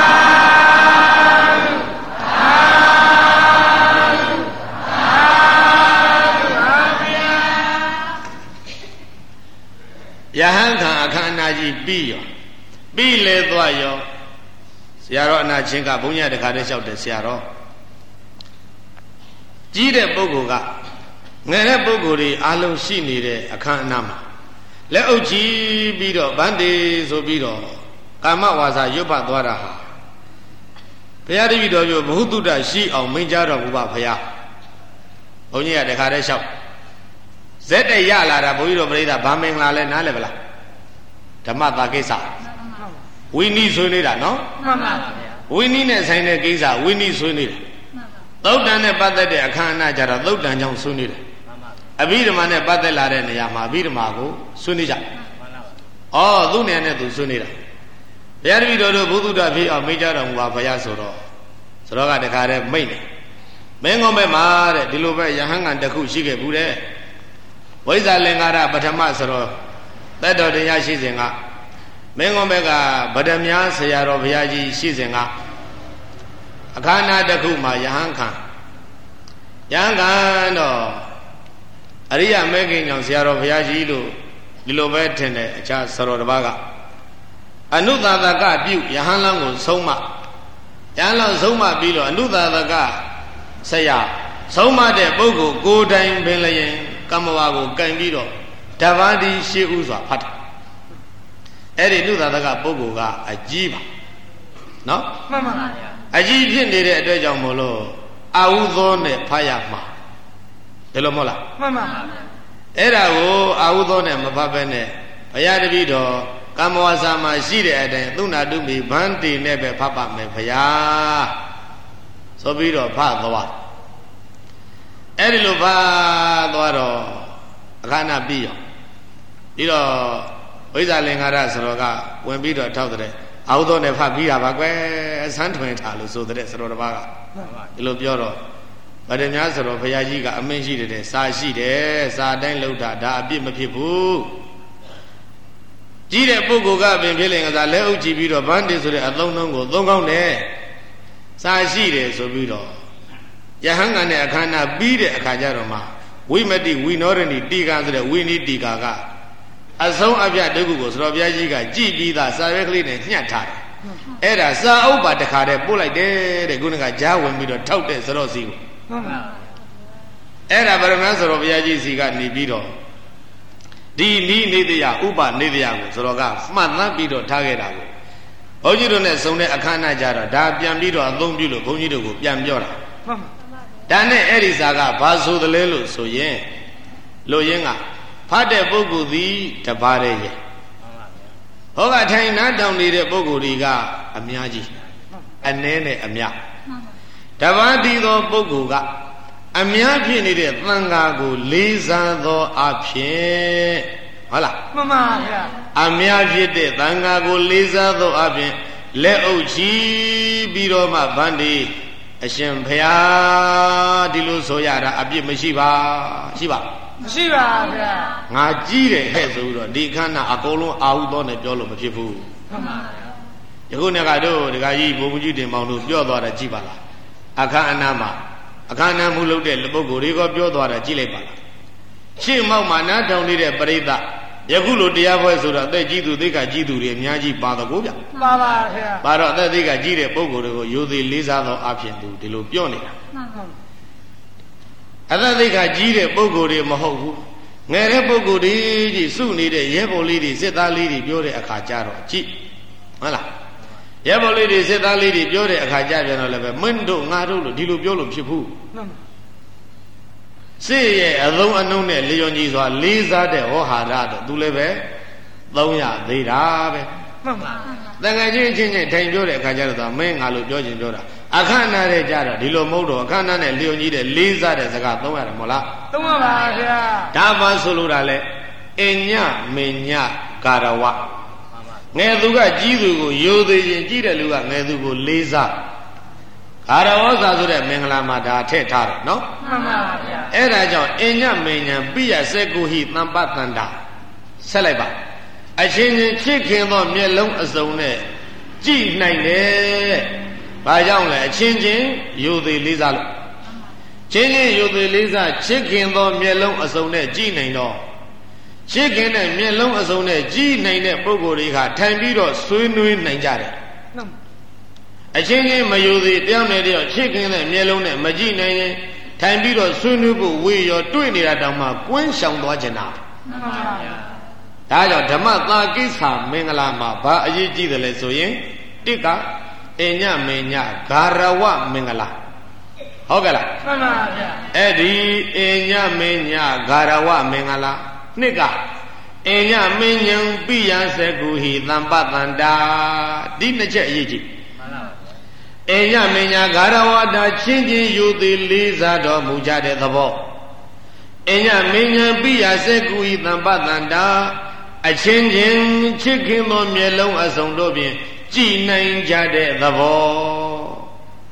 ယဟန်ခံအခမ်းအနားကြီးပြီးရောပြီးလေသွားရောဆရာတော်အနာချင်းကဘုန်းကြီးတခါတည်းလျှောက်တယ်ဆရာတော်ကြီးတဲ့ပုဂ္ဂိုလ်ကငယ်တဲ့ပုဂ္ဂိုလ်တွေအားလုံးရှိနေတဲ့အခမ်းအနားမှာလက်အုပ်ချီပြီးတော့ဗန္တိဆိုပြီးတော့ကာမဝါစာရွတ်ပတ်သွားတာဟာဘုရားတပည့်တော်ပြောဘဟုတုတ္တရှိအောင်မိန့်ကြားတော်မူပါဘုရားဘုန်းကြီးကတခါတည်းလျှောက်ဇက်တရလာတာဘုန်းကြီးတို့ပြိဿဗာမင်္ဂလာလဲနားလဲဗလားဓမ္မတာကိစ္စဝိနည်းဆွေးနေတာနော်မှန်ပါဗျာဝိနည်းနဲ့ဆိုင်တဲ့ကိစ္စဝိနည်းဆွေးနေတာသုတ်တန်နဲ့ပတ်သက်တဲ့အခမ်းအနားကြတော့သုတ်တန်ကြောင့်ဆွေးနေတယ်အဘိဓမ္မာနဲ့ပတ်သက်လာတဲ့နေရာမှာအဘိဓမ္မာကိုဆွေးနေကြဩသူ့နေရာနဲ့သူဆွေးနေတာဘုရားတပည့်တော်တို့ဘုသူတ္တဖြစ်အောင်မိကြတော်မူပါဘုရားဆိုတော့ဆိုတော့ကတခါတည်းမိတ်တယ်မင်းကုန်းဘက်မှာတဲ့ဒီလိုပဲယဟန်ကတစ်ခုရှိခဲ့ဘူးတဲ့ဝိဇ္ဇာလင်္ကာရပထမဆိုတော့သက်တော်တရားရှိစဉ်ကမင်းကုန်းဘက်ကဗဒမြားဆရာတော်ဘုရားကြီးရှိစဉ်ကအခမ်းအနားတစ်ခုမှာယဟန်ခံယဟန်ခံတော့အရိယမေခင်ကြောင့်ဆရာတော်ဘုရားကြီးလို့ဒီလိုပဲထင်တယ်အခြားဆရာတော်တစ်ပါးကအနုသာသကပြုယဟန်လန်းကိုဆုံးမယဟန်လန်းဆုံးမပြီးတော့အနုသာသကဆရာဆုံးမတဲ့ပုဂ္ဂိုလ်ကိုယ်တိုင်ပင်လျင်ကမ္မဝါကိုကင်ပြီးတော့ဓဗ္ဗာတိရှိဥစွာဖတ်တယ်အဲ့ဒီနုသာသကပုဂ္ဂိုလ်ကအကြီးပါနော်မှန်ပါပါအကြီးဖြစ်နေတဲ့အတွက်ကြောင့်မို့လို့အာဟုသောနဲ့ဖတ်ရမှာဒီလိုမဟုတ်လားမှန်ပါပါအဲ့ဒါကိုအာဟုသောနဲ့မဖတ်ဘဲနဲ့ဘုရားတပည့်တော်ကမ္မဝါစာမှာရှိတဲ့အတိုင်းသုဏတုမိဗန္တိနဲ့ပဲဖတ်ပါမယ်ဘုရားဆိုပြီးတော့ဖတ်သွားအဲ့ဒီလိုဖတ်သွားတော့အခမ်းအနားပြီးရောပြီးတော့ဝိဇ္ဇာလင်္ကာရဆိုတော့ကဝင်ပြီးတော့ထောက်တဲ့အာဟုသောနဲ့ဖတ်ပြီးတာပါကွယ်အဆန်းထွင်ထားလို့ဆိုတဲ့ဆိုတော့တစ်ပါးကဒီလိုပြောတော့ဗဒမြားဆိုတော့ဘုရားကြီးကအမင်းရှိတယ်စာရှိတယ်စာတိုင်းလှုပ်တာဒါအပြစ်မဖြစ်ဘူးကြီးတဲ့ပုဂ္ဂိုလ်ကပင်ဖြစ်လင်ကစားလက်အုပ်ကြည့်ပြီးတော့ဗန္တိဆိုတဲ့အသုံးနှုန်းကိုသုံးကောင်းတယ်စာရှိတယ်ဆိုပြီးတော့ယဟန်ကနဲ့အခမ်းအနားပြီးတဲ့အခါကျတော့မှဝိမတိဝိနောရဏီတိကာဆိုတဲ့ဝိနိတိကာကအဆုံးအပြတ်တခုကိုဆိုတော့ဘုရားကြီးကကြည်ပြီးသားစာရွက်ကလေးနဲ့ညှက်ထားတယ်အဲ့ဒါစာအုပ်ပါတခါတည်းပို့လိုက်တယ်တဲ့ခုနကကြားဝင်ပြီးတော့ထောက်တဲ့စတော့စီကိုအဲ့ဒါဗရမန်ဆိုတော့ဘုရားကြီးစီကနေပြီးတော့ဒီနီးနေတရားဥပနေတရားကိုဆိုတော့ကမှတ်သတ်ပြီးတော့ထားခဲ့တာကိုဘုန်းကြီးတို့နဲ့ဆုံတဲ့အခမ်းအနားကြတော့ဒါပြန်ပြီးတော့အသုံးပြုလို့ဘုန်းကြီးတို့ကိုပြန်ပြောတာဒါနဲ့အဲ့ဒီစာကဘာဆိုသလဲလို့ဆိုရင်လို့ရင်းကဖတ်တဲ့ပုဂ္ဂိုလ်သည်တပါးရဲ့ရဲ့ဟောကထိုင်နားတောင်နေတဲ့ပုဂ္ဂိုလ်တွေကအများကြီးအနည်းနဲ့အများတပါးတည်သောပုဂ္ဂိုလ်ကအများဖြစ်နေတဲ့သံဃာကိုလေးစားသောအဖြစ်ဟုတ်လားမှန်ပါဗျာအများဖြစ်တဲ့သံဃာကိုလေးစားသောအဖြစ်လက်အုပ်ချီပြီးတော့မှဗန္ဒီအရှင်ဘုရားဒီလိုဆိုရတာအပြစ်မရှိပါရှိပါမရှိပါဗျာငါကြီးတယ်ဟဲ့ဆိုပြီးတော့ဒီခန္ဓာအကုန်လုံးအာဟုသောနဲ့ပြောလို့မဖြစ်ဘူးမှန်ပါဗျာယခုနေ့ကတော့ဒကာကြီးဘုံကြီးတင်မောင်တို့ပြောသွားတာကြည့်ပါလားအခမ်းအနားမှာအခမ်းအနားမှုလုပ်တဲ့လူပုဂ္ဂိုလ်တွေကပြောသွားတာကြည့်လိုက်ပါလားရှေ့မောက်မှာနားထောင်နေတဲ့ပရိသတ်ယခုလိုတရားပွဲဆိုတော့အသက်ကြီးသူသိက္ခာကြီးသူတွေအများကြီးပါတော့ကိုဗျပါပါဗျာပါတော့အသက်သိက္ခာကြီးတဲ့ပုဂ္ဂိုလ်တွေကိုယိုသေးလေးစားသောအဖြစ်သူဒီလိုပြောနေတာမှန်ပါအသက်သိက္ခာကြီးတဲ့ပုဂ္ဂိုလ်တွေမဟုတ်ဘူးငယ်တဲ့ပုဂ္ဂိုလ်တွေကြီးစုနေတဲ့ရဲဘော်လေးတွေစစ်သားလေးတွေပြောတဲ့အခါကျတော့ကြည့်ဟုတ်လားရဲဘော်လေးတွေစစ်သားလေးတွေပြောတဲ့အခါကျပြန်တော့လည်းပဲမင်းတို့ငါတို့လို့ဒီလိုပြောလို့ဖြစ်ဘူးစစ်ရဲ့အလုံးအနှုံးနဲ့လျော်ညီစွာလေးစားတဲ့ဟောဟာရတော့သူလည်းပဲသုံးရသေးတာပဲမှန်ပါတန်ခါချင်းချင်းချင်းထိုင်ပြောတဲ့အခါကျတော့မင်းငါလို့ပြောချင်းပြောတာအခမ်းအနားတဲ့ကြတော့ဒီလိုမဟုတ်တော့အခမ်းအနားနဲ့လျော်ညီတဲ့လေးစားတဲ့စကားသုံးရတယ်မဟုတ်လားသုံးပါပါဗျာဒါမှဆိုလို့တာလဲအညမညကာရဝငယ်သူကကြီးသူကိုယိုသေးရင်ကြီးတဲ့လူကငယ်သူကိုလေးစားကာရဝဇာဆိုတဲ့မင်္ဂလာမှာဒါထည့်ထားတယ်နော်မှန်ပါဗျာအဲ့ဒါကြောင့်အညမညံပိယစေကုဟိတမ္ပတန္တာဆက်လိုက်ပါအချင်းချင်းချစ်ခင်သောမျက်လုံးအစုံနဲ့ကြည်နိုင်တယ်ဘာကြောင့်လဲအချင်းချင်းယိုသေးလေးစားလို့ချင်းချင်းယိုသေးလေးစားချစ်ခင်သောမျက်လုံးအစုံနဲ့ကြည်နိုင်တော့ချစ်ခင်တဲ့မျက်လုံးအစုံနဲ့ကြည်နိုင်တဲ့ပုဂ္ဂိုလ်တွေကထိုင်ပြီးတော့ဆွေးနွေးနိုင်ကြတယ်အချင်းချင်းမယိုသေးတယောက်နဲ့တယောက်ချစ်ခင်တဲ့မျက်လုံးနဲ့မကြည်နိုင်ရင်ထိုင်ပြီးတော့ဆွေးနွေးဖို့ဝေရောတွေ့နေတာတောင်မှကွင်းရှောင်သွားကြတာမှန်ပါဗျာဒါကြောင့်ဓမ္မသာကိစ္စမင်္ဂလာမှာဘာအရေးကြီးတယ်လဲဆိုရင်တစ်ကအညမညဂါရဝမင်္ဂလာဟုတ်ကဲ့လားမှန်ပါဗျာအဲ့ဒီအညမညဂါရဝမင်္ဂလာနှစ်ကအညမညံပိယစကုဟိတမ္ပတန္တာဒီနှစ်ချက်အရေးကြီးမှန်ပါဗျာအညမညဂါရဝတာချင်းချင်းယူသည်လေးစားတော်မူကြတဲ့သဘောအညမညံပိယစကုဟိတမ္ပတန္တာအချင်းချင်းချစ်ခင်သောမျက်လုံးအစုံတို့ဖြင့်ကြည်နိုင်ကြတဲ့သဘော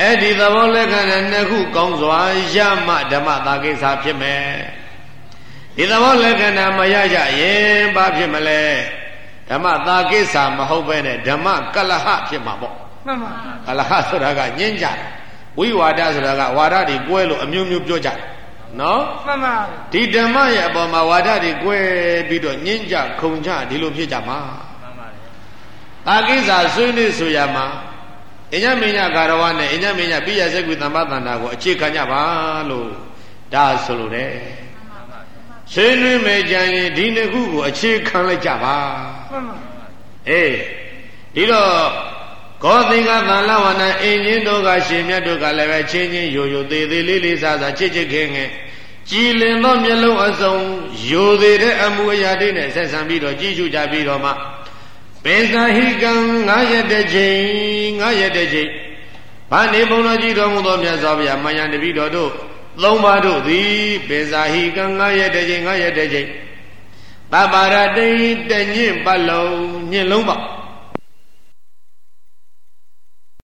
အဲ့ဒီသဘောလက္ခဏာနှစ်ခုကောင်းစွာရမှဓမ္မသာကိစ္စဖြစ်မယ်ဒီသဘောလက္ခဏာမရကြရင်ဘာဖြစ်မလဲဓမ္မသာကိစ္စမဟုတ်ပဲနဲ့ဓမ္မကလဟဖြစ်မှာပေါ့မှန်ပါကလဟဆိုတာကညှင်းကြတယ်ဝိဝါဒဆိုတာကဝါဒတွေကွဲလို့အမျိုးမျိုးပြောကြတယ်နော်မှန်ပါဒီဓမ္မရဲ့အပေါ်မှာဝါဒတွေကွဲပြီးတော့ညှင်းကြခုံကြဒီလိုဖြစ်ကြမှာမှန်ပါသာကိစ္စဆွေးနွေးဆိုရမှာအညမညကာရဝနဲ့အညမညပိယစက္ကုသမ္ပတန္တာကိုအခြေခံကြပါလို့ဒါဆိုလိုတယ်ဆွေးနွေးမယ်ကြရင်ဒီနှစ်ခုကိုအခြေခံလိုက်ကြပါမှန်ပါအေးဒီတော့ကောသင်္ကသံလဝနာအင်းချင်းတို့ကရှင်မြတ်တို့ကလည်းပဲချင်းချင်းယိုယိုသေးသေးလေးလေးစားစားချစ်ချစ်ခင်ခင်ကြည်လင်သောမျက်လုံးအစုံယိုသေးတဲ့အမှုအရာတွေနဲ့ဆက်ဆံပြီးတော့ကြည်ရှုကြပြီးတော့မှပေဇာဟိကံငါးရက်တစ်ချိန်ငါးရက်တစ်ချိန်ဘာနေဘုံတော်ကြီးတော်မူသောမြတ်စွာဘုရားမယံတပည့်တော်တို့သုံးပါးတို့သည်ပေဇာဟိကံငါးရက်တစ်ချိန်ငါးရက်တစ်ချိန်သဗ္ဗရတိတညင့်ပတ်လုံးညင့်လုံးပါ